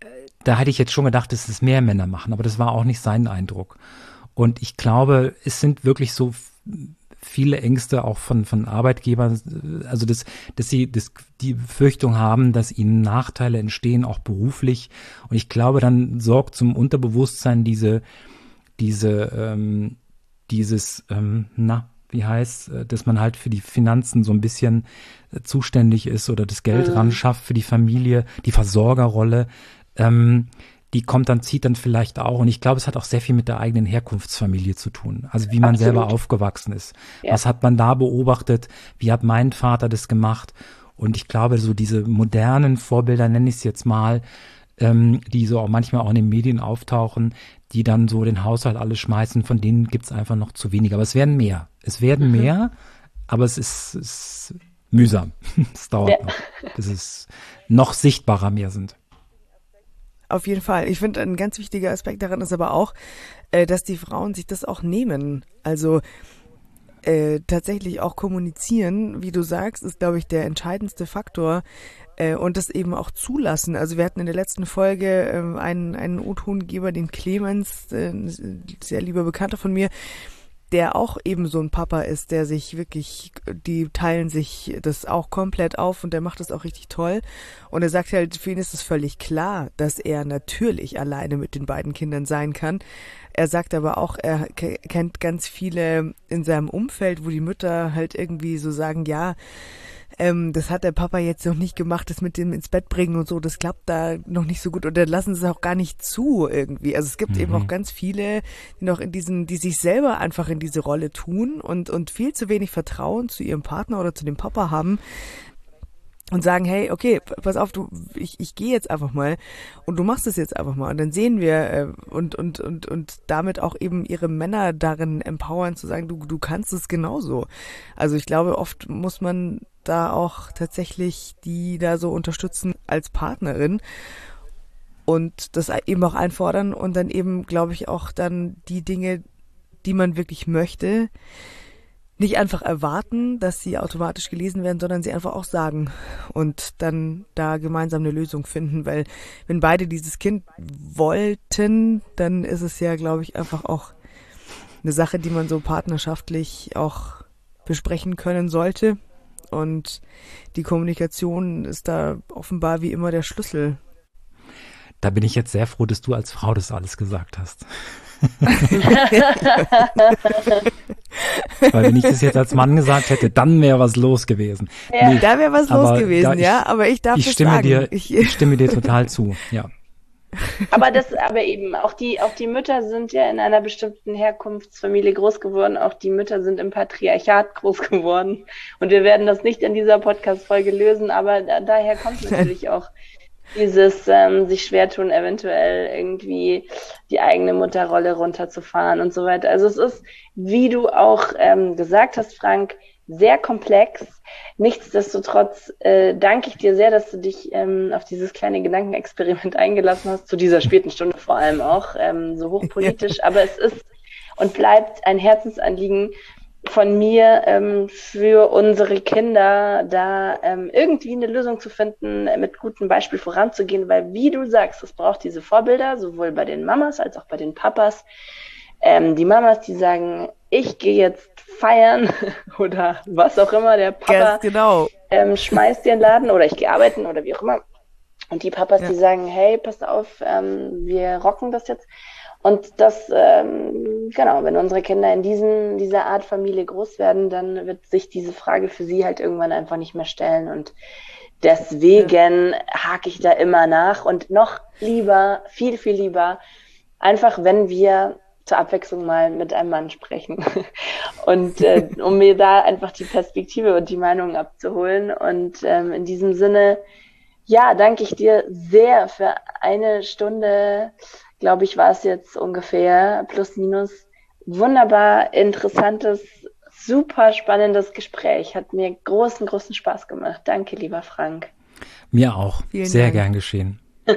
da hätte ich jetzt schon gedacht, dass es mehr Männer machen, aber das war auch nicht sein Eindruck. Und ich glaube, es sind wirklich so viele Ängste auch von von Arbeitgebern, also dass dass sie das, die Befürchtung haben, dass ihnen Nachteile entstehen, auch beruflich. Und ich glaube, dann sorgt zum Unterbewusstsein diese diese ähm, dieses ähm, na wie heißt, dass man halt für die Finanzen so ein bisschen zuständig ist oder das Geld mhm. ran schafft für die Familie, die Versorgerrolle. Ähm, die kommt dann, zieht dann vielleicht auch. Und ich glaube, es hat auch sehr viel mit der eigenen Herkunftsfamilie zu tun. Also wie man Absolut. selber aufgewachsen ist. Ja. Was hat man da beobachtet? Wie hat mein Vater das gemacht? Und ich glaube, so diese modernen Vorbilder, nenne ich es jetzt mal, ähm, die so auch manchmal auch in den Medien auftauchen, die dann so den Haushalt alles schmeißen, von denen gibt's einfach noch zu wenig. Aber es werden mehr. Es werden mhm. mehr, aber es ist, ist mühsam. Es dauert ja. noch, bis es noch sichtbarer mehr sind. Auf jeden Fall. Ich finde, ein ganz wichtiger Aspekt daran ist aber auch, äh, dass die Frauen sich das auch nehmen. Also äh, tatsächlich auch kommunizieren, wie du sagst, ist, glaube ich, der entscheidendste Faktor äh, und das eben auch zulassen. Also wir hatten in der letzten Folge äh, einen, einen O-Tongeber, den Clemens, äh, ein sehr lieber Bekannter von mir, der auch eben so ein Papa ist, der sich wirklich, die teilen sich das auch komplett auf und der macht das auch richtig toll. Und er sagt halt, für ihn ist es völlig klar, dass er natürlich alleine mit den beiden Kindern sein kann. Er sagt aber auch, er k- kennt ganz viele in seinem Umfeld, wo die Mütter halt irgendwie so sagen, ja, ähm, das hat der Papa jetzt noch nicht gemacht, das mit dem ins Bett bringen und so, das klappt da noch nicht so gut und dann lassen sie es auch gar nicht zu irgendwie. Also es gibt mhm. eben auch ganz viele, die noch in diesen, die sich selber einfach in diese Rolle tun und, und viel zu wenig Vertrauen zu ihrem Partner oder zu dem Papa haben. Und sagen, hey, okay, pass auf, du, ich, ich gehe jetzt einfach mal und du machst es jetzt einfach mal. Und dann sehen wir äh, und, und, und, und damit auch eben ihre Männer darin empowern, zu sagen, du, du kannst es genauso. Also ich glaube, oft muss man da auch tatsächlich die da so unterstützen als Partnerin und das eben auch einfordern und dann eben, glaube ich, auch dann die Dinge, die man wirklich möchte, nicht einfach erwarten, dass sie automatisch gelesen werden, sondern sie einfach auch sagen und dann da gemeinsam eine Lösung finden, weil wenn beide dieses Kind wollten, dann ist es ja, glaube ich, einfach auch eine Sache, die man so partnerschaftlich auch besprechen können sollte und die Kommunikation ist da offenbar wie immer der Schlüssel. Da bin ich jetzt sehr froh, dass du als Frau das alles gesagt hast. Weil wenn ich das jetzt als Mann gesagt hätte, dann wäre was los gewesen. Ja, nee, da wäre was los gewesen, ich, ja, aber ich darf ich das stimme sagen. Dir, ich, ich stimme dir total zu, ja. Aber das, aber eben, auch die, auch die Mütter sind ja in einer bestimmten Herkunftsfamilie groß geworden, auch die Mütter sind im Patriarchat groß geworden. Und wir werden das nicht in dieser Podcast-Folge lösen, aber da, daher kommt natürlich auch dieses ähm, sich schwer tun, eventuell irgendwie die eigene Mutterrolle runterzufahren und so weiter. Also es ist, wie du auch ähm, gesagt hast, Frank, sehr komplex. Nichtsdestotrotz äh, danke ich dir sehr, dass du dich ähm, auf dieses kleine Gedankenexperiment eingelassen hast, zu dieser späten Stunde vor allem auch, ähm, so hochpolitisch. Aber es ist und bleibt ein Herzensanliegen von mir ähm, für unsere Kinder, da ähm, irgendwie eine Lösung zu finden, mit gutem Beispiel voranzugehen, weil wie du sagst, es braucht diese Vorbilder, sowohl bei den Mamas als auch bei den Papas. Ähm, die Mamas, die sagen, ich gehe jetzt feiern oder was auch immer, der Papa genau. ähm, schmeißt den Laden oder ich gehe arbeiten oder wie auch immer. Und die Papas, ja. die sagen, hey, passt auf, ähm, wir rocken das jetzt. Und das, ähm, genau, wenn unsere Kinder in diesen, dieser Art Familie groß werden, dann wird sich diese Frage für sie halt irgendwann einfach nicht mehr stellen. Und deswegen ja. hake ich da immer nach. Und noch lieber, viel, viel lieber, einfach wenn wir zur Abwechslung mal mit einem Mann sprechen. Und äh, um mir da einfach die Perspektive und die Meinung abzuholen. Und ähm, in diesem Sinne, ja, danke ich dir sehr für eine Stunde, glaube ich, war es jetzt ungefähr, plus minus, wunderbar interessantes, super spannendes Gespräch. Hat mir großen, großen Spaß gemacht. Danke, lieber Frank. Mir auch. Vielen Sehr Dank. Gern geschehen.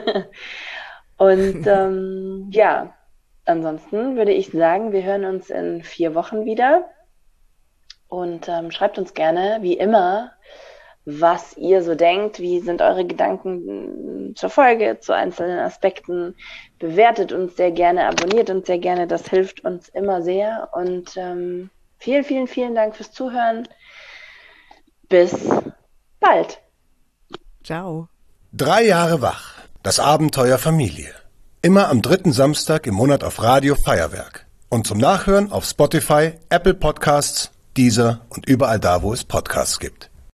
Und ähm, ja, ansonsten würde ich sagen, wir hören uns in vier Wochen wieder. Und ähm, schreibt uns gerne, wie immer, was ihr so denkt, wie sind eure Gedanken zur Folge, zu einzelnen Aspekten. Bewertet uns sehr gerne, abonniert uns sehr gerne, das hilft uns immer sehr. Und ähm, vielen, vielen, vielen Dank fürs Zuhören. Bis bald. Ciao. Drei Jahre wach. Das Abenteuer Familie. Immer am dritten Samstag im Monat auf Radio Feuerwerk. Und zum Nachhören auf Spotify, Apple Podcasts, Deezer und überall da, wo es Podcasts gibt.